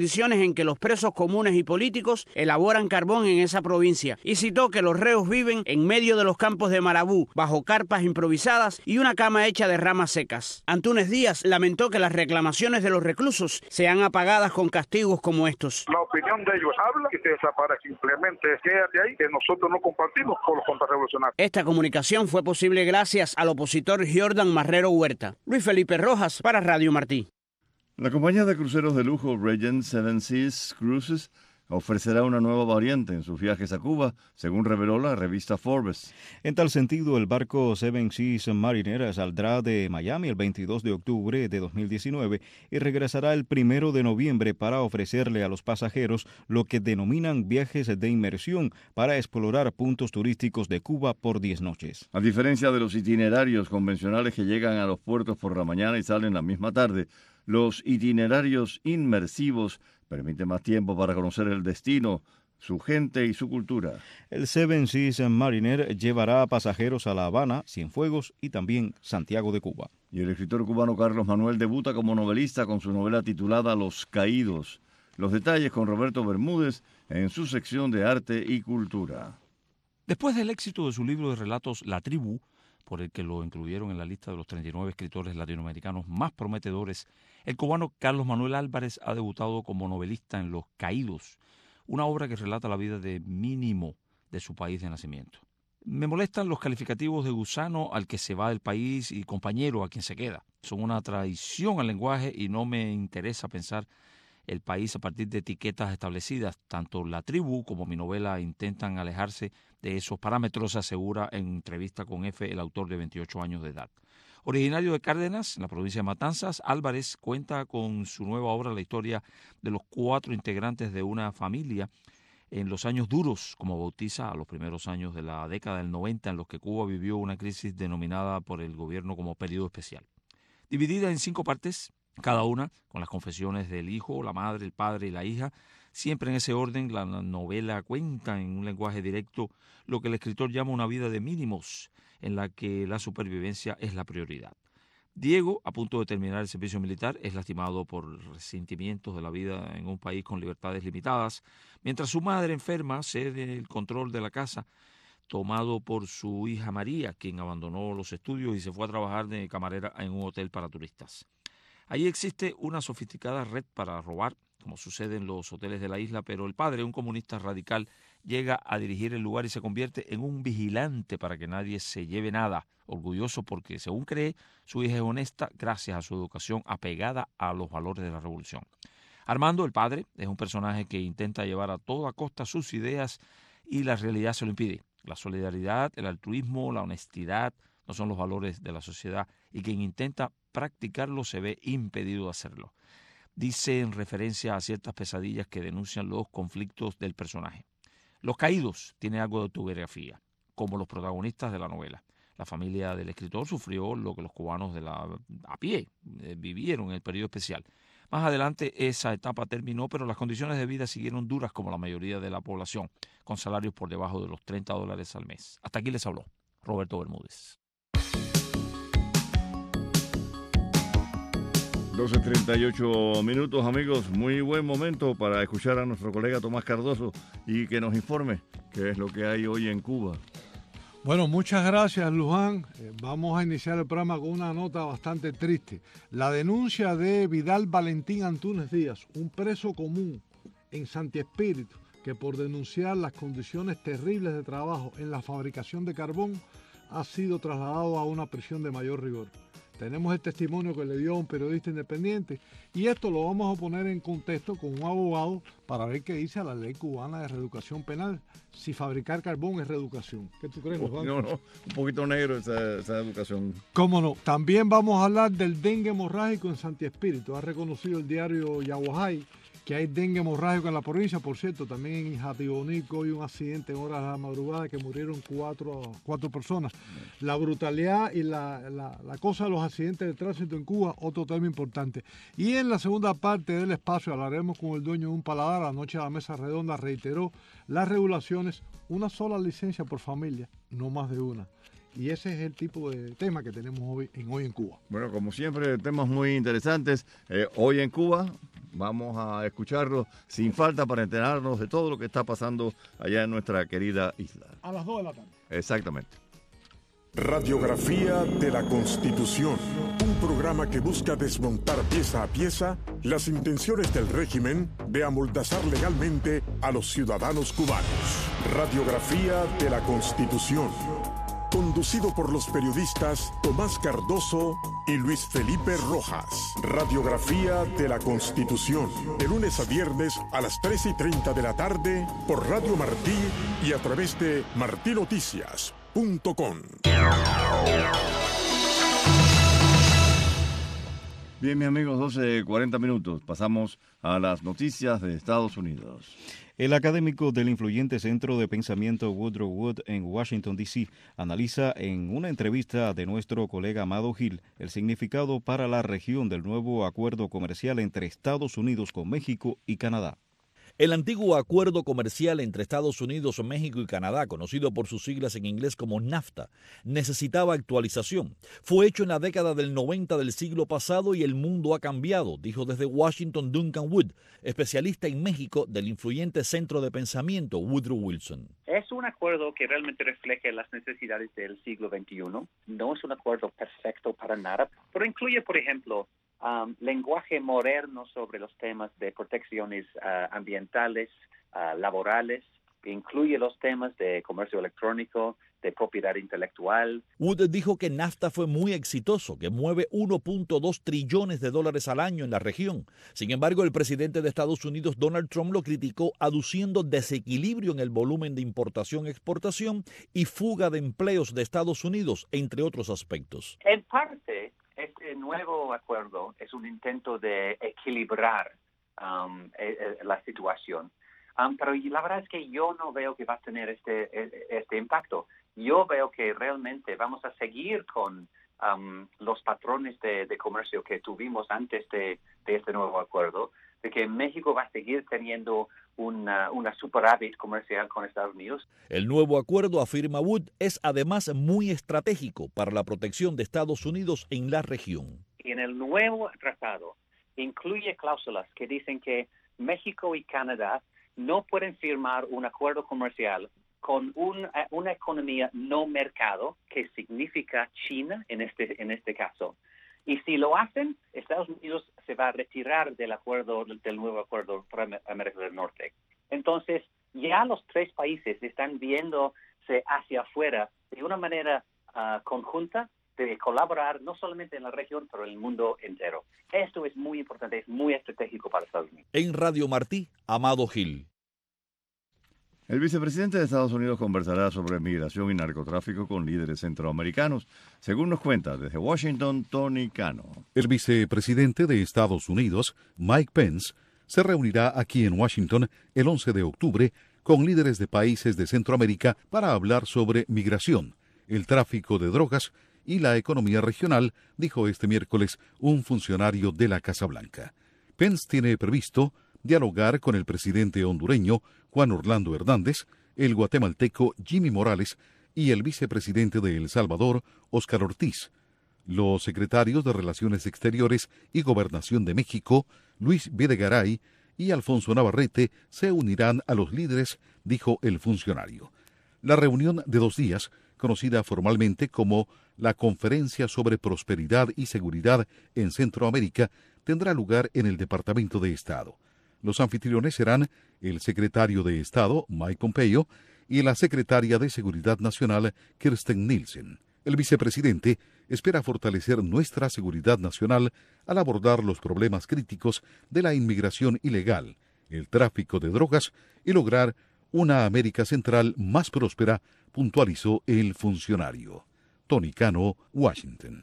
condiciones en que los presos comunes y políticos elaboran carbón en esa provincia y citó que los reos viven en medio de los campos de Marabú, bajo carpas improvisadas y una cama hecha de ramas secas. Antúnez Díaz lamentó que las reclamaciones de los reclusos sean apagadas con castigos como estos. La opinión de ellos habla y se desaparece. Simplemente quédate ahí, que nosotros no compartimos con los contrarrevolucionarios. Esta comunicación fue posible gracias al opositor Jordan Marrero Huerta. Luis Felipe Rojas para Radio Martí. La compañía de cruceros de lujo Regent Seven Seas Cruises ofrecerá una nueva variante en sus viajes a Cuba, según reveló la revista Forbes. En tal sentido, el barco Seven Seas Mariner saldrá de Miami el 22 de octubre de 2019 y regresará el 1 de noviembre para ofrecerle a los pasajeros lo que denominan viajes de inmersión para explorar puntos turísticos de Cuba por 10 noches. A diferencia de los itinerarios convencionales que llegan a los puertos por la mañana y salen la misma tarde, los itinerarios inmersivos permiten más tiempo para conocer el destino, su gente y su cultura. El Seven Seas Mariner llevará a pasajeros a La Habana, Cienfuegos y también Santiago de Cuba. Y el escritor cubano Carlos Manuel debuta como novelista con su novela titulada Los Caídos. Los detalles con Roberto Bermúdez en su sección de arte y cultura. Después del éxito de su libro de relatos La Tribu, por el que lo incluyeron en la lista de los 39 escritores latinoamericanos más prometedores, el cubano Carlos Manuel Álvarez ha debutado como novelista en Los Caídos, una obra que relata la vida de Mínimo de su país de nacimiento. Me molestan los calificativos de gusano al que se va del país y compañero a quien se queda. Son una traición al lenguaje y no me interesa pensar el país a partir de etiquetas establecidas. Tanto La Tribu como mi novela intentan alejarse de esos parámetros, asegura en entrevista con F el autor de 28 años de edad. Originario de Cárdenas, en la provincia de Matanzas, Álvarez cuenta con su nueva obra la historia de los 4 integrantes de una familia en los años duros, como bautiza a los primeros años de la década del 90, en los que Cuba vivió una crisis denominada por el gobierno como periodo especial. Dividida en 5 partes, cada una con las confesiones del hijo, la madre, el padre y la hija. Siempre en ese orden, la novela cuenta en un lenguaje directo lo que el escritor llama una vida de mínimos, en la que la supervivencia es la prioridad. Diego, a punto de terminar el servicio militar, es lastimado por resentimientos de la vida en un país con libertades limitadas, mientras su madre enferma cede el control de la casa, tomado por su hija María, quien abandonó los estudios y se fue a trabajar de camarera en un hotel para turistas. Allí existe una sofisticada red para robar, como sucede en los hoteles de la isla, pero el padre, un comunista radical, llega a dirigir el lugar y se convierte en un vigilante para que nadie se lleve nada, orgulloso porque, según cree, su hija es honesta gracias a su educación apegada a los valores de la revolución. Armando, el padre, es un personaje que intenta llevar a toda costa sus ideas y la realidad se lo impide. La solidaridad, el altruismo, la honestidad no son los valores de la sociedad y quien intenta practicarlo se ve impedido de hacerlo. Dice en referencia a ciertas pesadillas que denuncian los conflictos del personaje. Los Caídos tiene algo de autobiografía, como los protagonistas de la novela. La familia del escritor sufrió lo que los cubanos a pie vivieron en el periodo especial. Más adelante esa etapa terminó, pero las condiciones de vida siguieron duras como la mayoría de la población, con salarios por debajo de los $30 al mes. Hasta aquí les habló Roberto Bermúdez. 12:38 minutos, amigos. Muy buen momento para escuchar a nuestro colega Tomás Cardoso y que nos informe qué es lo que hay hoy en Cuba. Bueno, muchas gracias, Luján. Vamos a iniciar el programa con una nota bastante triste. La denuncia de Vidal Valentín Antúnez Díaz, un preso común en Santi Espíritu, que por denunciar las condiciones terribles de trabajo en la fabricación de carbón ha sido trasladado a una prisión de mayor rigor. Tenemos el testimonio que le dio a un periodista independiente y esto lo vamos a poner en contexto con un abogado para ver qué dice la ley cubana de reeducación penal, si fabricar carbón es reeducación. ¿Qué tú crees, Juan? No, un poquito negro esa educación. ¿Cómo no? También vamos a hablar del dengue hemorrágico en Santi Espíritu. Ha reconocido el diario Yaguajay que hay dengue hemorrágico en la provincia. Por cierto, también en Jatibonico hay un accidente en horas de la madrugada que murieron cuatro personas. La brutalidad y la cosa de los accidentes de tránsito en Cuba, otro tema importante. Y en la segunda parte del espacio hablaremos con el dueño de un paladar. Anoche la mesa redonda reiteró las regulaciones, una sola licencia por familia, no más de una. Y ese es el tipo de tema que tenemos hoy en Cuba. Bueno, como siempre, temas muy interesantes. Hoy en Cuba vamos a escucharlos sin falta para enterarnos de todo lo que está pasando allá en nuestra querida isla. A las 2 de la tarde. Exactamente. Radiografía de la Constitución, un programa que busca desmontar pieza a pieza las intenciones del régimen de amordazar legalmente a los ciudadanos cubanos. Radiografía de la Constitución, conducido por los periodistas Tomás Cardoso y Luis Felipe Rojas. Radiografía de la Constitución, de lunes a viernes a las 3:30 de la tarde por Radio Martí y a través de martinoticias.com. Bien, mis amigos, 12:40 minutos. Pasamos a las noticias de Estados Unidos. El académico del influyente centro de pensamiento Woodrow Wood en Washington, D.C., analiza en una entrevista de nuestro colega Amado Gil el significado para la región del nuevo acuerdo comercial entre Estados Unidos con México y Canadá. El antiguo acuerdo comercial entre Estados Unidos, México y Canadá, conocido por sus siglas en inglés como NAFTA, necesitaba actualización. Fue hecho en la década del 90 del siglo pasado y el mundo ha cambiado, dijo desde Washington Duncan Wood, especialista en México del influyente centro de pensamiento Woodrow Wilson. Es un acuerdo que realmente refleja las necesidades del siglo XXI. No es un acuerdo perfecto para nada, pero incluye, por ejemplo, lenguaje moderno sobre los temas de protecciones ambientales, laborales, que incluye los temas de comercio electrónico, de propiedad intelectual. Wood dijo que NAFTA fue muy exitoso, que mueve $1.2 trillones al año en la región. Sin embargo, el presidente de Estados Unidos, Donald Trump, lo criticó aduciendo desequilibrio en el volumen de importación-exportación y fuga de empleos de Estados Unidos, entre otros aspectos. En parte, este nuevo acuerdo es un intento de equilibrar la situación, pero la verdad es que yo no veo que va a tener este impacto. Yo veo que realmente vamos a seguir con los patrones de comercio que tuvimos antes de este nuevo acuerdo, de que México va a seguir teniendo una superávit comercial con Estados Unidos. El nuevo acuerdo, afirma Wood, es además muy estratégico para la protección de Estados Unidos en la región. Y en el nuevo tratado incluye cláusulas que dicen que México y Canadá no pueden firmar un acuerdo comercial con una economía no mercado, que significa China en este caso. Y si lo hacen, Estados Unidos se va a retirar del nuevo acuerdo para América del Norte. Entonces, ya los tres países están viéndose hacia afuera de una manera conjunta de colaborar no solamente en la región, pero en el mundo entero. Esto es muy importante, es muy estratégico para Estados Unidos. En Radio Martí, Amado Gil. El vicepresidente de Estados Unidos conversará sobre migración y narcotráfico con líderes centroamericanos, según nos cuenta desde Washington, Tony Cano. El vicepresidente de Estados Unidos, Mike Pence, se reunirá aquí en Washington el 11 de octubre con líderes de países de Centroamérica para hablar sobre migración, el tráfico de drogas y la economía regional, dijo este miércoles un funcionario de la Casa Blanca. Pence tiene previsto dialogar con el presidente hondureño Juan Orlando Hernández, el guatemalteco Jimmy Morales y el vicepresidente de El Salvador, Óscar Ortiz. Los secretarios de Relaciones Exteriores y Gobernación de México, Luis Videgaray y Alfonso Navarrete, se unirán a los líderes, dijo el funcionario. La reunión de 2 días, conocida formalmente como la Conferencia sobre Prosperidad y Seguridad en Centroamérica, tendrá lugar en el Departamento de Estado. Los anfitriones serán el secretario de Estado, Mike Pompeo, y la secretaria de Seguridad Nacional, Kirsten Nielsen. El vicepresidente espera fortalecer nuestra seguridad nacional al abordar los problemas críticos de la inmigración ilegal, el tráfico de drogas y lograr una América Central más próspera, puntualizó el funcionario. Tony Cano, Washington.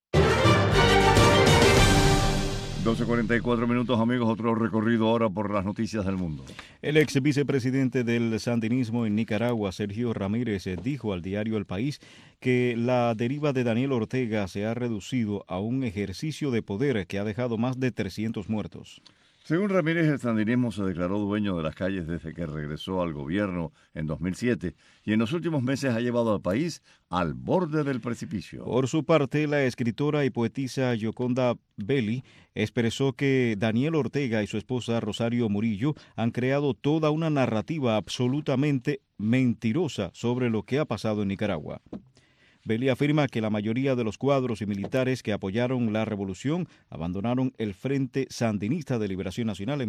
12:44 minutos, amigos. Otro recorrido ahora por las noticias del mundo. El ex vicepresidente del sandinismo en Nicaragua, Sergio Ramírez, dijo al diario El País que la deriva de Daniel Ortega se ha reducido a un ejercicio de poder que ha dejado más de 300 muertos. Según Ramírez, el sandinismo se declaró dueño de las calles desde que regresó al gobierno en 2007 y en los últimos meses ha llevado al país al borde del precipicio. Por su parte, la escritora y poetisa Gioconda Belli expresó que Daniel Ortega y su esposa Rosario Murillo han creado toda una narrativa absolutamente mentirosa sobre lo que ha pasado en Nicaragua. Belli afirma que la mayoría de los cuadros y militares que apoyaron la revolución abandonaron el Frente Sandinista de Liberación Nacional en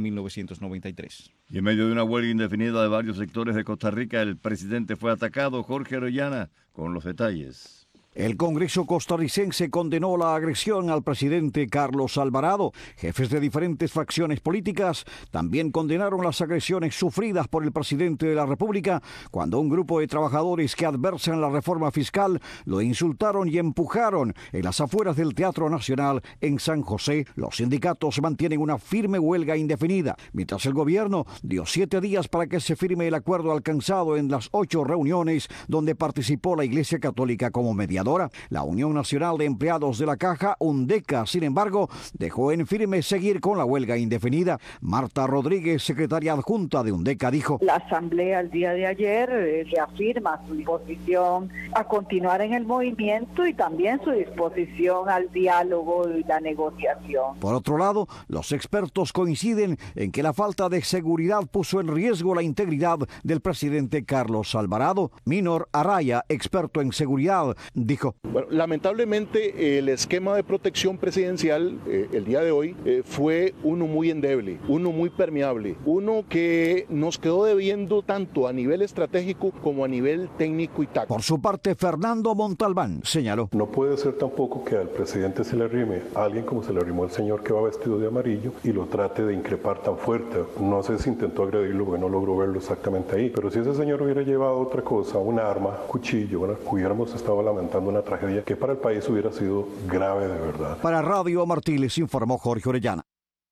1993. Y en medio de una huelga indefinida de varios sectores de Costa Rica, el presidente fue atacado. Jorge Orellana con los detalles. El Congreso costarricense condenó la agresión al presidente Carlos Alvarado. Jefes de diferentes facciones políticas también condenaron las agresiones sufridas por el presidente de la República cuando un grupo de trabajadores que adversan la reforma fiscal lo insultaron y empujaron en las afueras del Teatro Nacional en San José. Los sindicatos mantienen una firme huelga indefinida, mientras el gobierno dio 7 días para que se firme el acuerdo alcanzado en las 8 reuniones donde participó la Iglesia Católica como mediadora. La Unión Nacional de Empleados de la Caja, UNDECA, sin embargo, dejó en firme seguir con la huelga indefinida. Marta Rodríguez, secretaria adjunta de UNDECA, dijo: La Asamblea el día de ayer reafirma su disposición a continuar en el movimiento y también su disposición al diálogo y la negociación. Por otro lado, los expertos coinciden en que la falta de seguridad puso en riesgo la integridad del presidente Carlos Alvarado. Minor Araya, experto en seguridad, dijo: Bueno, lamentablemente el esquema de protección presidencial el día de hoy fue uno muy endeble, uno muy permeable, uno que nos quedó debiendo tanto a nivel estratégico como a nivel técnico y táctico. Por su parte, Fernando Montalbán señaló: No puede ser tampoco que al presidente se le arrime a alguien como se le arrimó el señor que va vestido de amarillo y lo trate de increpar tan fuerte. No sé si intentó agredirlo porque no logró verlo exactamente ahí, pero si ese señor hubiera llevado otra cosa, un arma, cuchillo, ¿verdad?, hubiéramos estado lamentando una tragedia que para el país hubiera sido grave de verdad. Para Radio Martí les informó Jorge Orellana.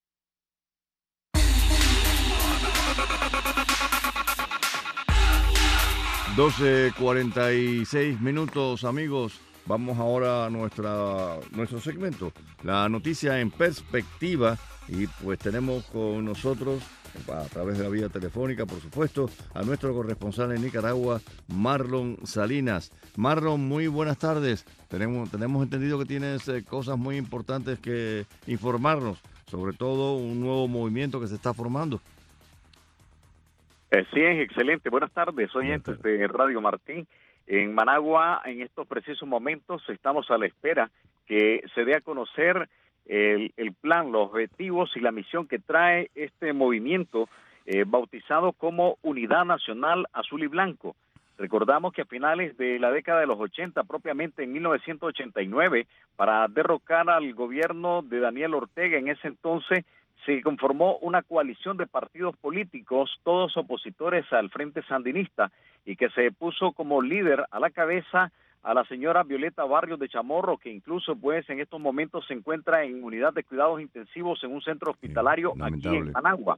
(12:46), amigos. Vamos ahora a nuestro segmento, la noticia en perspectiva, y pues tenemos con nosotros, a través de la vía telefónica, por supuesto, a nuestro corresponsal en Nicaragua, Marlon Salinas. Marlon, muy buenas tardes. Tenemos entendido que tienes cosas muy importantes que informarnos, sobre todo un nuevo movimiento que se está formando. Sí, es excelente. Buenas tardes, oyentes de Radio Martí. En Managua, en estos precisos momentos, estamos a la espera que se dé a conocer el plan, los objetivos y la misión que trae este movimiento bautizado como Unidad Nacional Azul y Blanco. Recordamos que a finales de la década de los 80, propiamente en 1989, para derrocar al gobierno de Daniel Ortega, en ese entonces se conformó una coalición de partidos políticos, todos opositores al Frente Sandinista, y que se puso como líder a la cabeza a la señora Violeta Barrios de Chamorro, que incluso pues en estos momentos se encuentra en unidad de cuidados intensivos en un centro hospitalario aquí en Managua.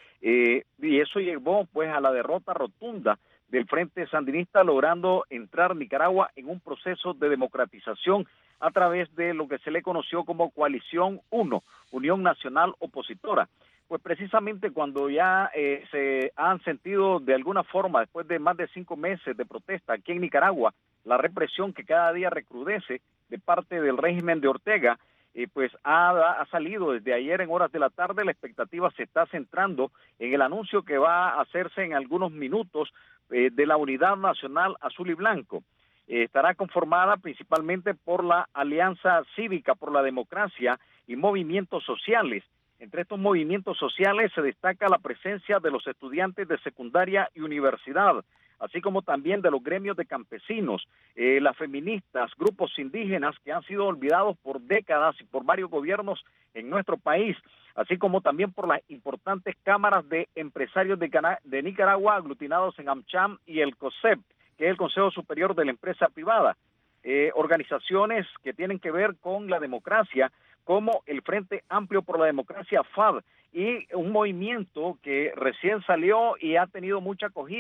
Y eso llevó pues a la derrota rotunda del Frente Sandinista, logrando entrar Nicaragua en un proceso de democratización a través de lo que se le conoció como Coalición 1, Unión Nacional Opositora. Pues precisamente cuando ya se han sentido de alguna forma, después de más de 5 meses de protesta aquí en Nicaragua, la represión que cada día recrudece de parte del régimen de Ortega, pues ha salido desde ayer en horas de la tarde. La expectativa se está centrando en el anuncio que va a hacerse en algunos minutos de la Unidad Nacional Azul y Blanco. Estará conformada principalmente por la Alianza Cívica por la Democracia y movimientos sociales. Entre estos movimientos sociales se destaca la presencia de los estudiantes de secundaria y universidad, así como también de los gremios de campesinos, las feministas, grupos indígenas que han sido olvidados por décadas y por varios gobiernos en nuestro país, así como también por las importantes cámaras de empresarios de Nicaragua aglutinados en AmCham y el COSEP, que es el Consejo Superior de la Empresa Privada, organizaciones que tienen que ver con la democracia, como el Frente Amplio por la Democracia, FAD, y un movimiento que recién salió y ha tenido mucha acogida,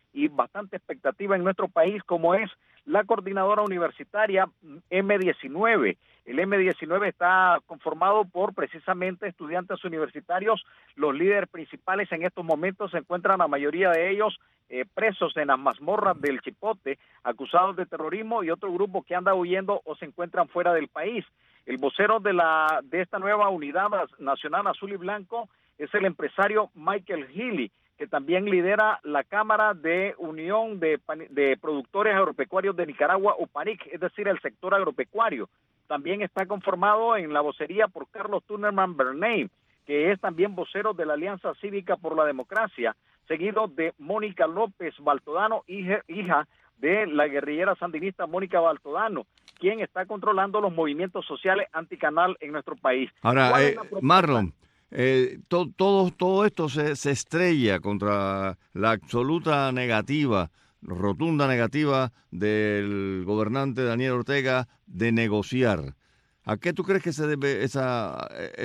y bastante expectativa en nuestro país, como es la coordinadora universitaria M19. El M19 está conformado por precisamente estudiantes universitarios. Los líderes principales en estos momentos se encuentran, la mayoría de ellos, presos en las mazmorras del Chipote, acusados de terrorismo, y otro grupo que anda huyendo o se encuentran fuera del país. El vocero de esta nueva unidad nacional azul y blanco es el empresario Michael Healy, que también lidera la Cámara de Unión de Productores Agropecuarios de Nicaragua, UPANIC, es decir, el sector agropecuario. También está conformado en la vocería por Carlos Tunerman Bernay, que es también vocero de la Alianza Cívica por la Democracia, seguido de Mónica López Baltodano, hija de la guerrillera sandinista Mónica Baltodano, quien está controlando los movimientos sociales anticanal en nuestro país. Ahora, Marlon, todo esto se estrella contra la absoluta negativa, rotunda negativa del gobernante Daniel Ortega de negociar. ¿A qué tú crees que se debe esa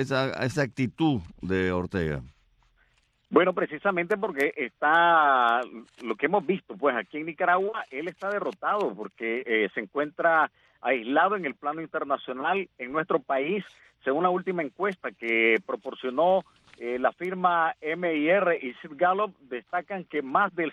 actitud de Ortega? Bueno, precisamente porque está lo que hemos visto, pues aquí en Nicaragua él está derrotado porque se encuentra aislado en el plano internacional. En nuestro país, según la última encuesta que proporcionó la firma MIR y Sid Gallup, destacan que más del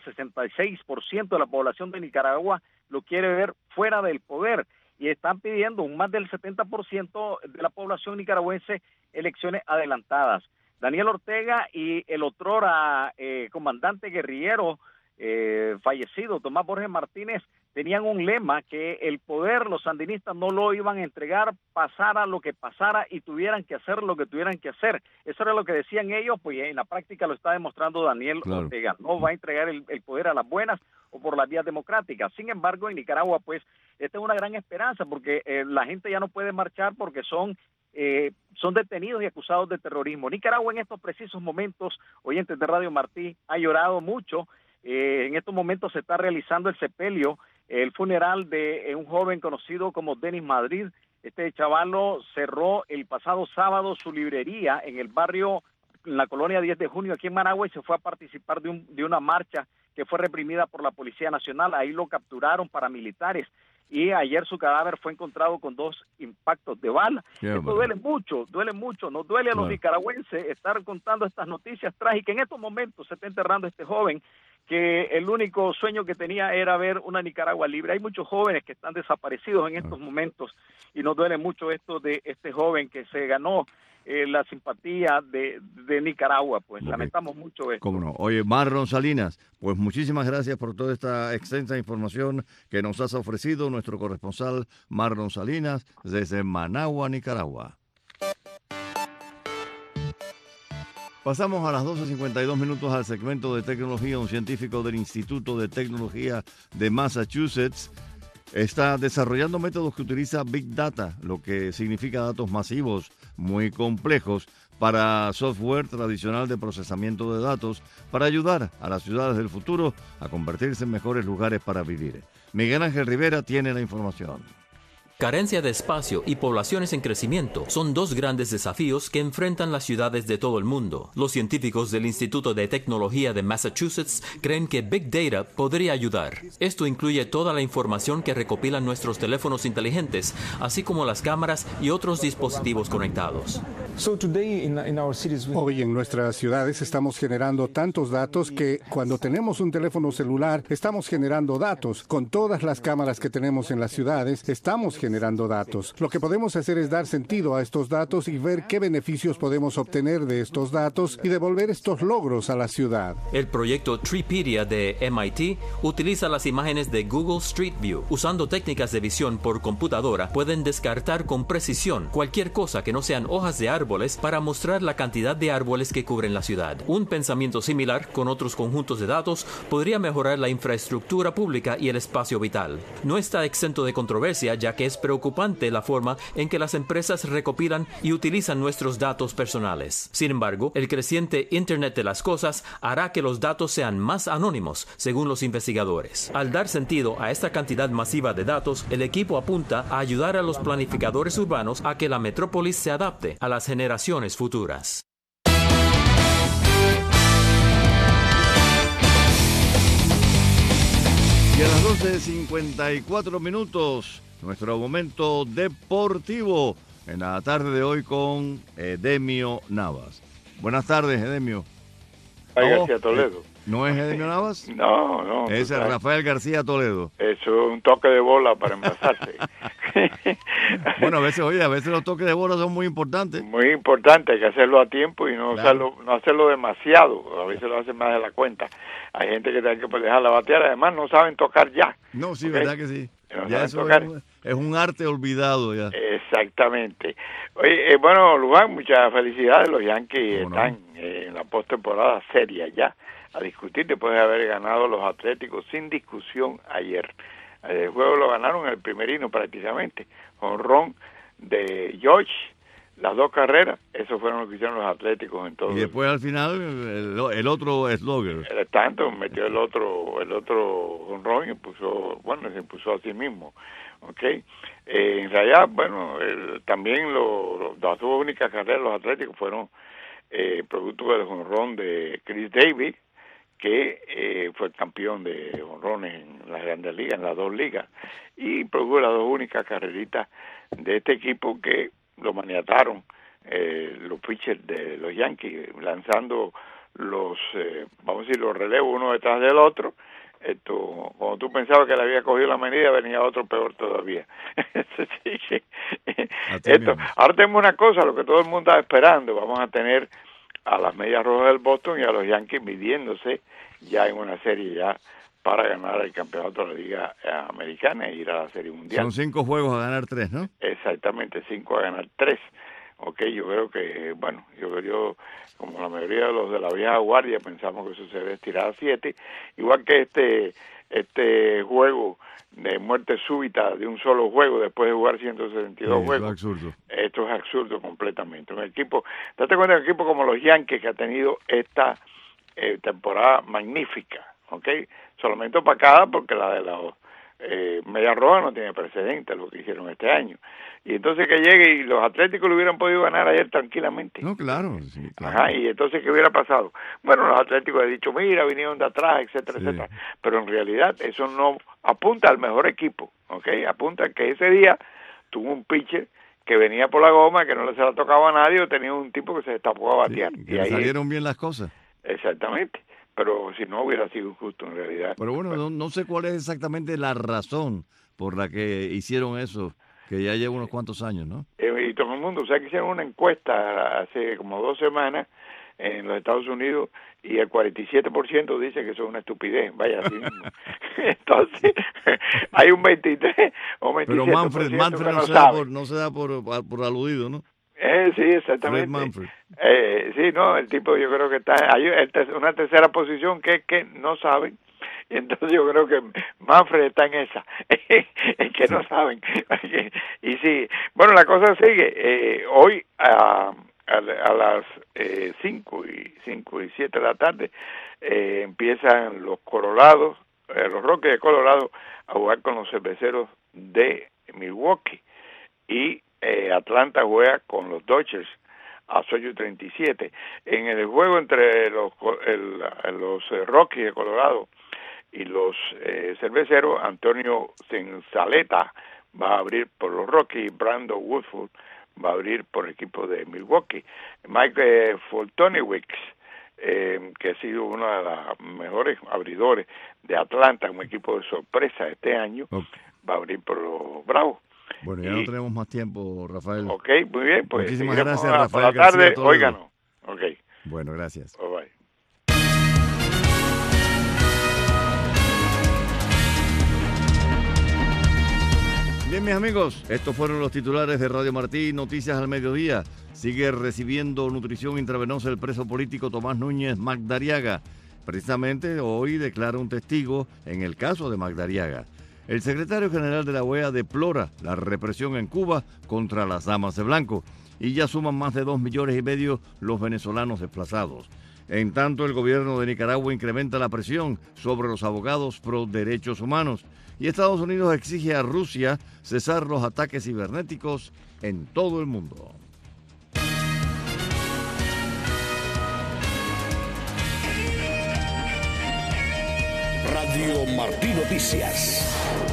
66% de la población de Nicaragua lo quiere ver fuera del poder, y están pidiendo más del 70% de la población nicaragüense elecciones adelantadas. Daniel Ortega y el otrora comandante guerrillero fallecido, Tomás Borges Martínez, tenían un lema que el poder, los sandinistas no lo iban a entregar, pasara lo que pasara y tuvieran que hacer lo que tuvieran que hacer. Eso era lo que decían ellos, pues en la práctica lo está demostrando Daniel Ortega. No va a entregar el poder a las buenas o por las vías democráticas. Sin embargo, en Nicaragua, pues, esta es una gran esperanza, porque la gente ya no puede marchar porque son detenidos y acusados de terrorismo. Nicaragua en estos precisos momentos, oyentes de Radio Martí, ha llorado mucho. En estos momentos se está realizando el sepelio, el funeral de un joven conocido como Denis Madrid. Este chavalo cerró el pasado sábado su librería en el barrio, en la colonia 10 de junio, aquí en Managua, y se fue a participar de una marcha que fue reprimida por la Policía Nacional. Ahí lo capturaron paramilitares, y ayer su cadáver fue encontrado con 2 impactos de bala. Esto duele mucho, nos duele a los nicaragüenses estar contando estas noticias trágicas. En estos momentos se está enterrando este joven, que el único sueño que tenía era ver una Nicaragua libre. Hay muchos jóvenes que están desaparecidos en estos momentos, y nos duele mucho esto de este joven que se ganó la simpatía de Nicaragua. Pues lamentamos mucho esto. ¿Cómo no? Oye, Marlon Salinas, pues muchísimas gracias por toda esta extensa información que nos has ofrecido nuestro corresponsal Marlon Salinas desde Managua, Nicaragua. Pasamos a las 12:52 al segmento de tecnología. Un científico del Instituto de Tecnología de Massachusetts está desarrollando métodos que utilizan Big Data, lo que significa datos masivos muy complejos, para software tradicional de procesamiento de datos, para ayudar a las ciudades del futuro a convertirse en mejores lugares para vivir. Miguel Ángel Rivera tiene la información. Carencia de espacio y poblaciones en crecimiento son 2 grandes desafíos que enfrentan las ciudades de todo el mundo. Los científicos del Instituto de Tecnología de Massachusetts creen que Big Data podría ayudar. Esto incluye toda la información que recopilan nuestros teléfonos inteligentes, así como las cámaras y otros dispositivos conectados. Hoy en nuestras ciudades estamos generando tantos datos que cuando tenemos un teléfono celular estamos generando datos. Con todas las cámaras que tenemos en las ciudades estamos generando datos. Lo que podemos hacer es dar sentido a estos datos y ver qué beneficios podemos obtener de estos datos y devolver estos logros a la ciudad. El proyecto Treepedia de MIT utiliza las imágenes de Google Street View. Usando técnicas de visión por computadora, pueden descartar con precisión cualquier cosa que no sean hojas de árboles para mostrar la cantidad de árboles que cubren la ciudad. Un pensamiento similar con otros conjuntos de datos podría mejorar la infraestructura pública y el espacio vital. No está exento de controversia, ya que es preocupante la forma en que las empresas recopilan y utilizan nuestros datos personales. Sin embargo, el creciente Internet de las Cosas hará que los datos sean más anónimos, según los investigadores. Al dar sentido a esta cantidad masiva de datos, el equipo apunta a ayudar a los planificadores urbanos a que la metrópolis se adapte a las generaciones futuras. a las 12:54 minutos, nuestro momento deportivo en la tarde de hoy con Edemio Navas. Buenas tardes, Edemio. García Toledo. ¿No es Edemio Navas? No. Es Rafael García Toledo. Eso es un toque de bola para envasarse. Bueno, a veces los toques de bola son muy importantes. Muy importante, hay que hacerlo a tiempo y no hacerlo demasiado. A veces lo hacen más de la cuenta. Hay gente que tiene que dejar la batear, además no saben tocar ya. No, sí, ¿okay? ¿Verdad que sí? No ya eso es un arte olvidado ya. Exactamente. Oye, bueno, Luján, muchas felicidades. Los Yankees están en la postemporada seria ya a discutir después de haber ganado los Atléticos sin discusión ayer. El juego lo ganaron en el primerino prácticamente. Jonrón de George, las 2 carreras, eso fueron lo que hicieron los Atléticos en todo. Y después al final el otro slugger. El Stanton metió el otro jonrón y se impuso a sí mismo. Okay. En realidad, bueno, también las 2 únicas carreras de los Atléticos fueron producto del jonrón de Chris Davis, que fue el campeón de jonrones en las Grandes Ligas, en las 2 ligas, y produjo las 2 únicas carreritas de este equipo que lo maniataron los pitchers de los Yankees, lanzando los relevos uno detrás del otro. Cuando tú pensabas que le había cogido la medida, venía otro peor todavía. Ahora tenemos una cosa, lo que todo el mundo está esperando, vamos a tener a las Medias Rojas del Boston y a los Yankees midiéndose ya en una serie ya para ganar el campeonato de la Liga Americana e ir a la Serie Mundial. Son 5 juegos a ganar 3, ¿no? Exactamente, 5 a ganar 3. Ok, yo creo que, yo como la mayoría de los de la vieja guardia pensamos que eso se debe estirar a 7, igual que este juego de muerte súbita de un solo juego después de jugar 162 juegos. Es absurdo. Esto es absurdo completamente. Un equipo, date cuenta de un equipo como los Yankees que ha tenido esta temporada magnífica, ¿ok? Solamente opacada porque la de los Medias Rojas no tiene precedente lo que hicieron este año. Y entonces que llegue y los Atléticos lo hubieran podido ganar ayer tranquilamente. No, claro. Sí, claro. Ajá, y entonces ¿qué hubiera pasado? Bueno, los Atléticos han dicho, mira, vinieron de atrás, etcétera, etcétera. Pero en realidad eso no apunta al mejor equipo, ¿ok? Apunta que ese día tuvo un pitcher que venía por la goma, que no se la tocaba a nadie, o tenía un tipo que se destapó a batear. Que ahí salieron bien las cosas. Exactamente. Pero si no hubiera sido injusto en realidad. Pero bueno, no sé cuál es exactamente la razón por la que hicieron eso, que ya lleva unos cuantos años, ¿no? Y todo el mundo, o sea, que hicieron una encuesta hace como 2 semanas en los Estados Unidos y el 47% dice que eso es una estupidez, vaya así mismo. Entonces, hay un 23 o 27%. Pero Manfred no se da por aludido, ¿no? Sí, exactamente. Sí, no, el tipo yo creo que hay una tercera posición que es que no saben. Y entonces yo creo que Manfred está en esa, es que no saben. Y sí, bueno, la cosa sigue. Hoy a las 5 y 7 de la tarde empiezan los Colorados, los Rockies de Colorado a jugar con los Cerveceros de Milwaukee. Y Atlanta juega con los Dodgers a 8:37. En el juego entre los Rockies de Colorado y los Cerveceros, Antonio Senzaleta va a abrir por los Rockies y Brandon Woodford va a abrir por el equipo de Milwaukee. Mike Foltynewicz, que ha sido uno de los mejores abridores de Atlanta, un equipo de sorpresa este año, va a abrir por los Bravos. Bueno, ya no tenemos más tiempo, Rafael. Ok, muy bien. Pues muchísimas gracias, Rafael. Por la tarde, óiganos. Ok. Bueno, gracias. Bye, bye. Bien, mis amigos, estos fueron los titulares de Radio Martí, Noticias al Mediodía. Sigue recibiendo nutrición intravenosa el preso político Tomás Núñez Magdariaga. Precisamente hoy declara un testigo en el caso de Magdariaga. El secretario general de la OEA deplora la represión en Cuba contra las damas de blanco y ya suman más de 2,5 millones los venezolanos desplazados. En tanto, el gobierno de Nicaragua incrementa la presión sobre los abogados pro derechos humanos y Estados Unidos exige a Rusia cesar los ataques cibernéticos en todo el mundo. Radio Martí Noticias.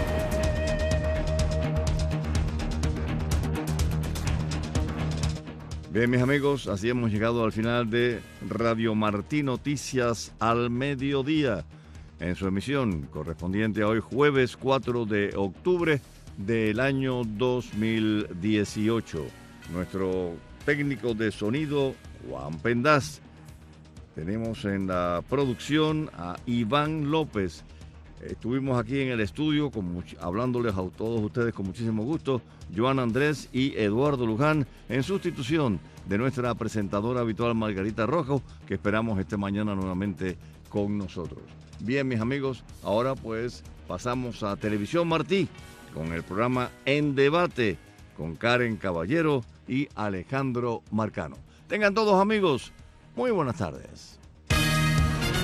Bien, mis amigos, así hemos llegado al final de Radio Martí Noticias al mediodía, en su emisión correspondiente a hoy, jueves 4 de octubre del año 2018. Nuestro técnico de sonido, Juan Pendaz. Tenemos en la producción a Iván López. Estuvimos aquí en el estudio hablándoles a todos ustedes con muchísimo gusto, Joan Andrés y Eduardo Luján, en sustitución de nuestra presentadora habitual Margarita Rojo, que esperamos esté mañana nuevamente con nosotros. Bien, mis amigos, ahora pues pasamos a Televisión Martí con el programa En Debate con Karen Caballero y Alejandro Marcano. Tengan todos, amigos, muy buenas tardes.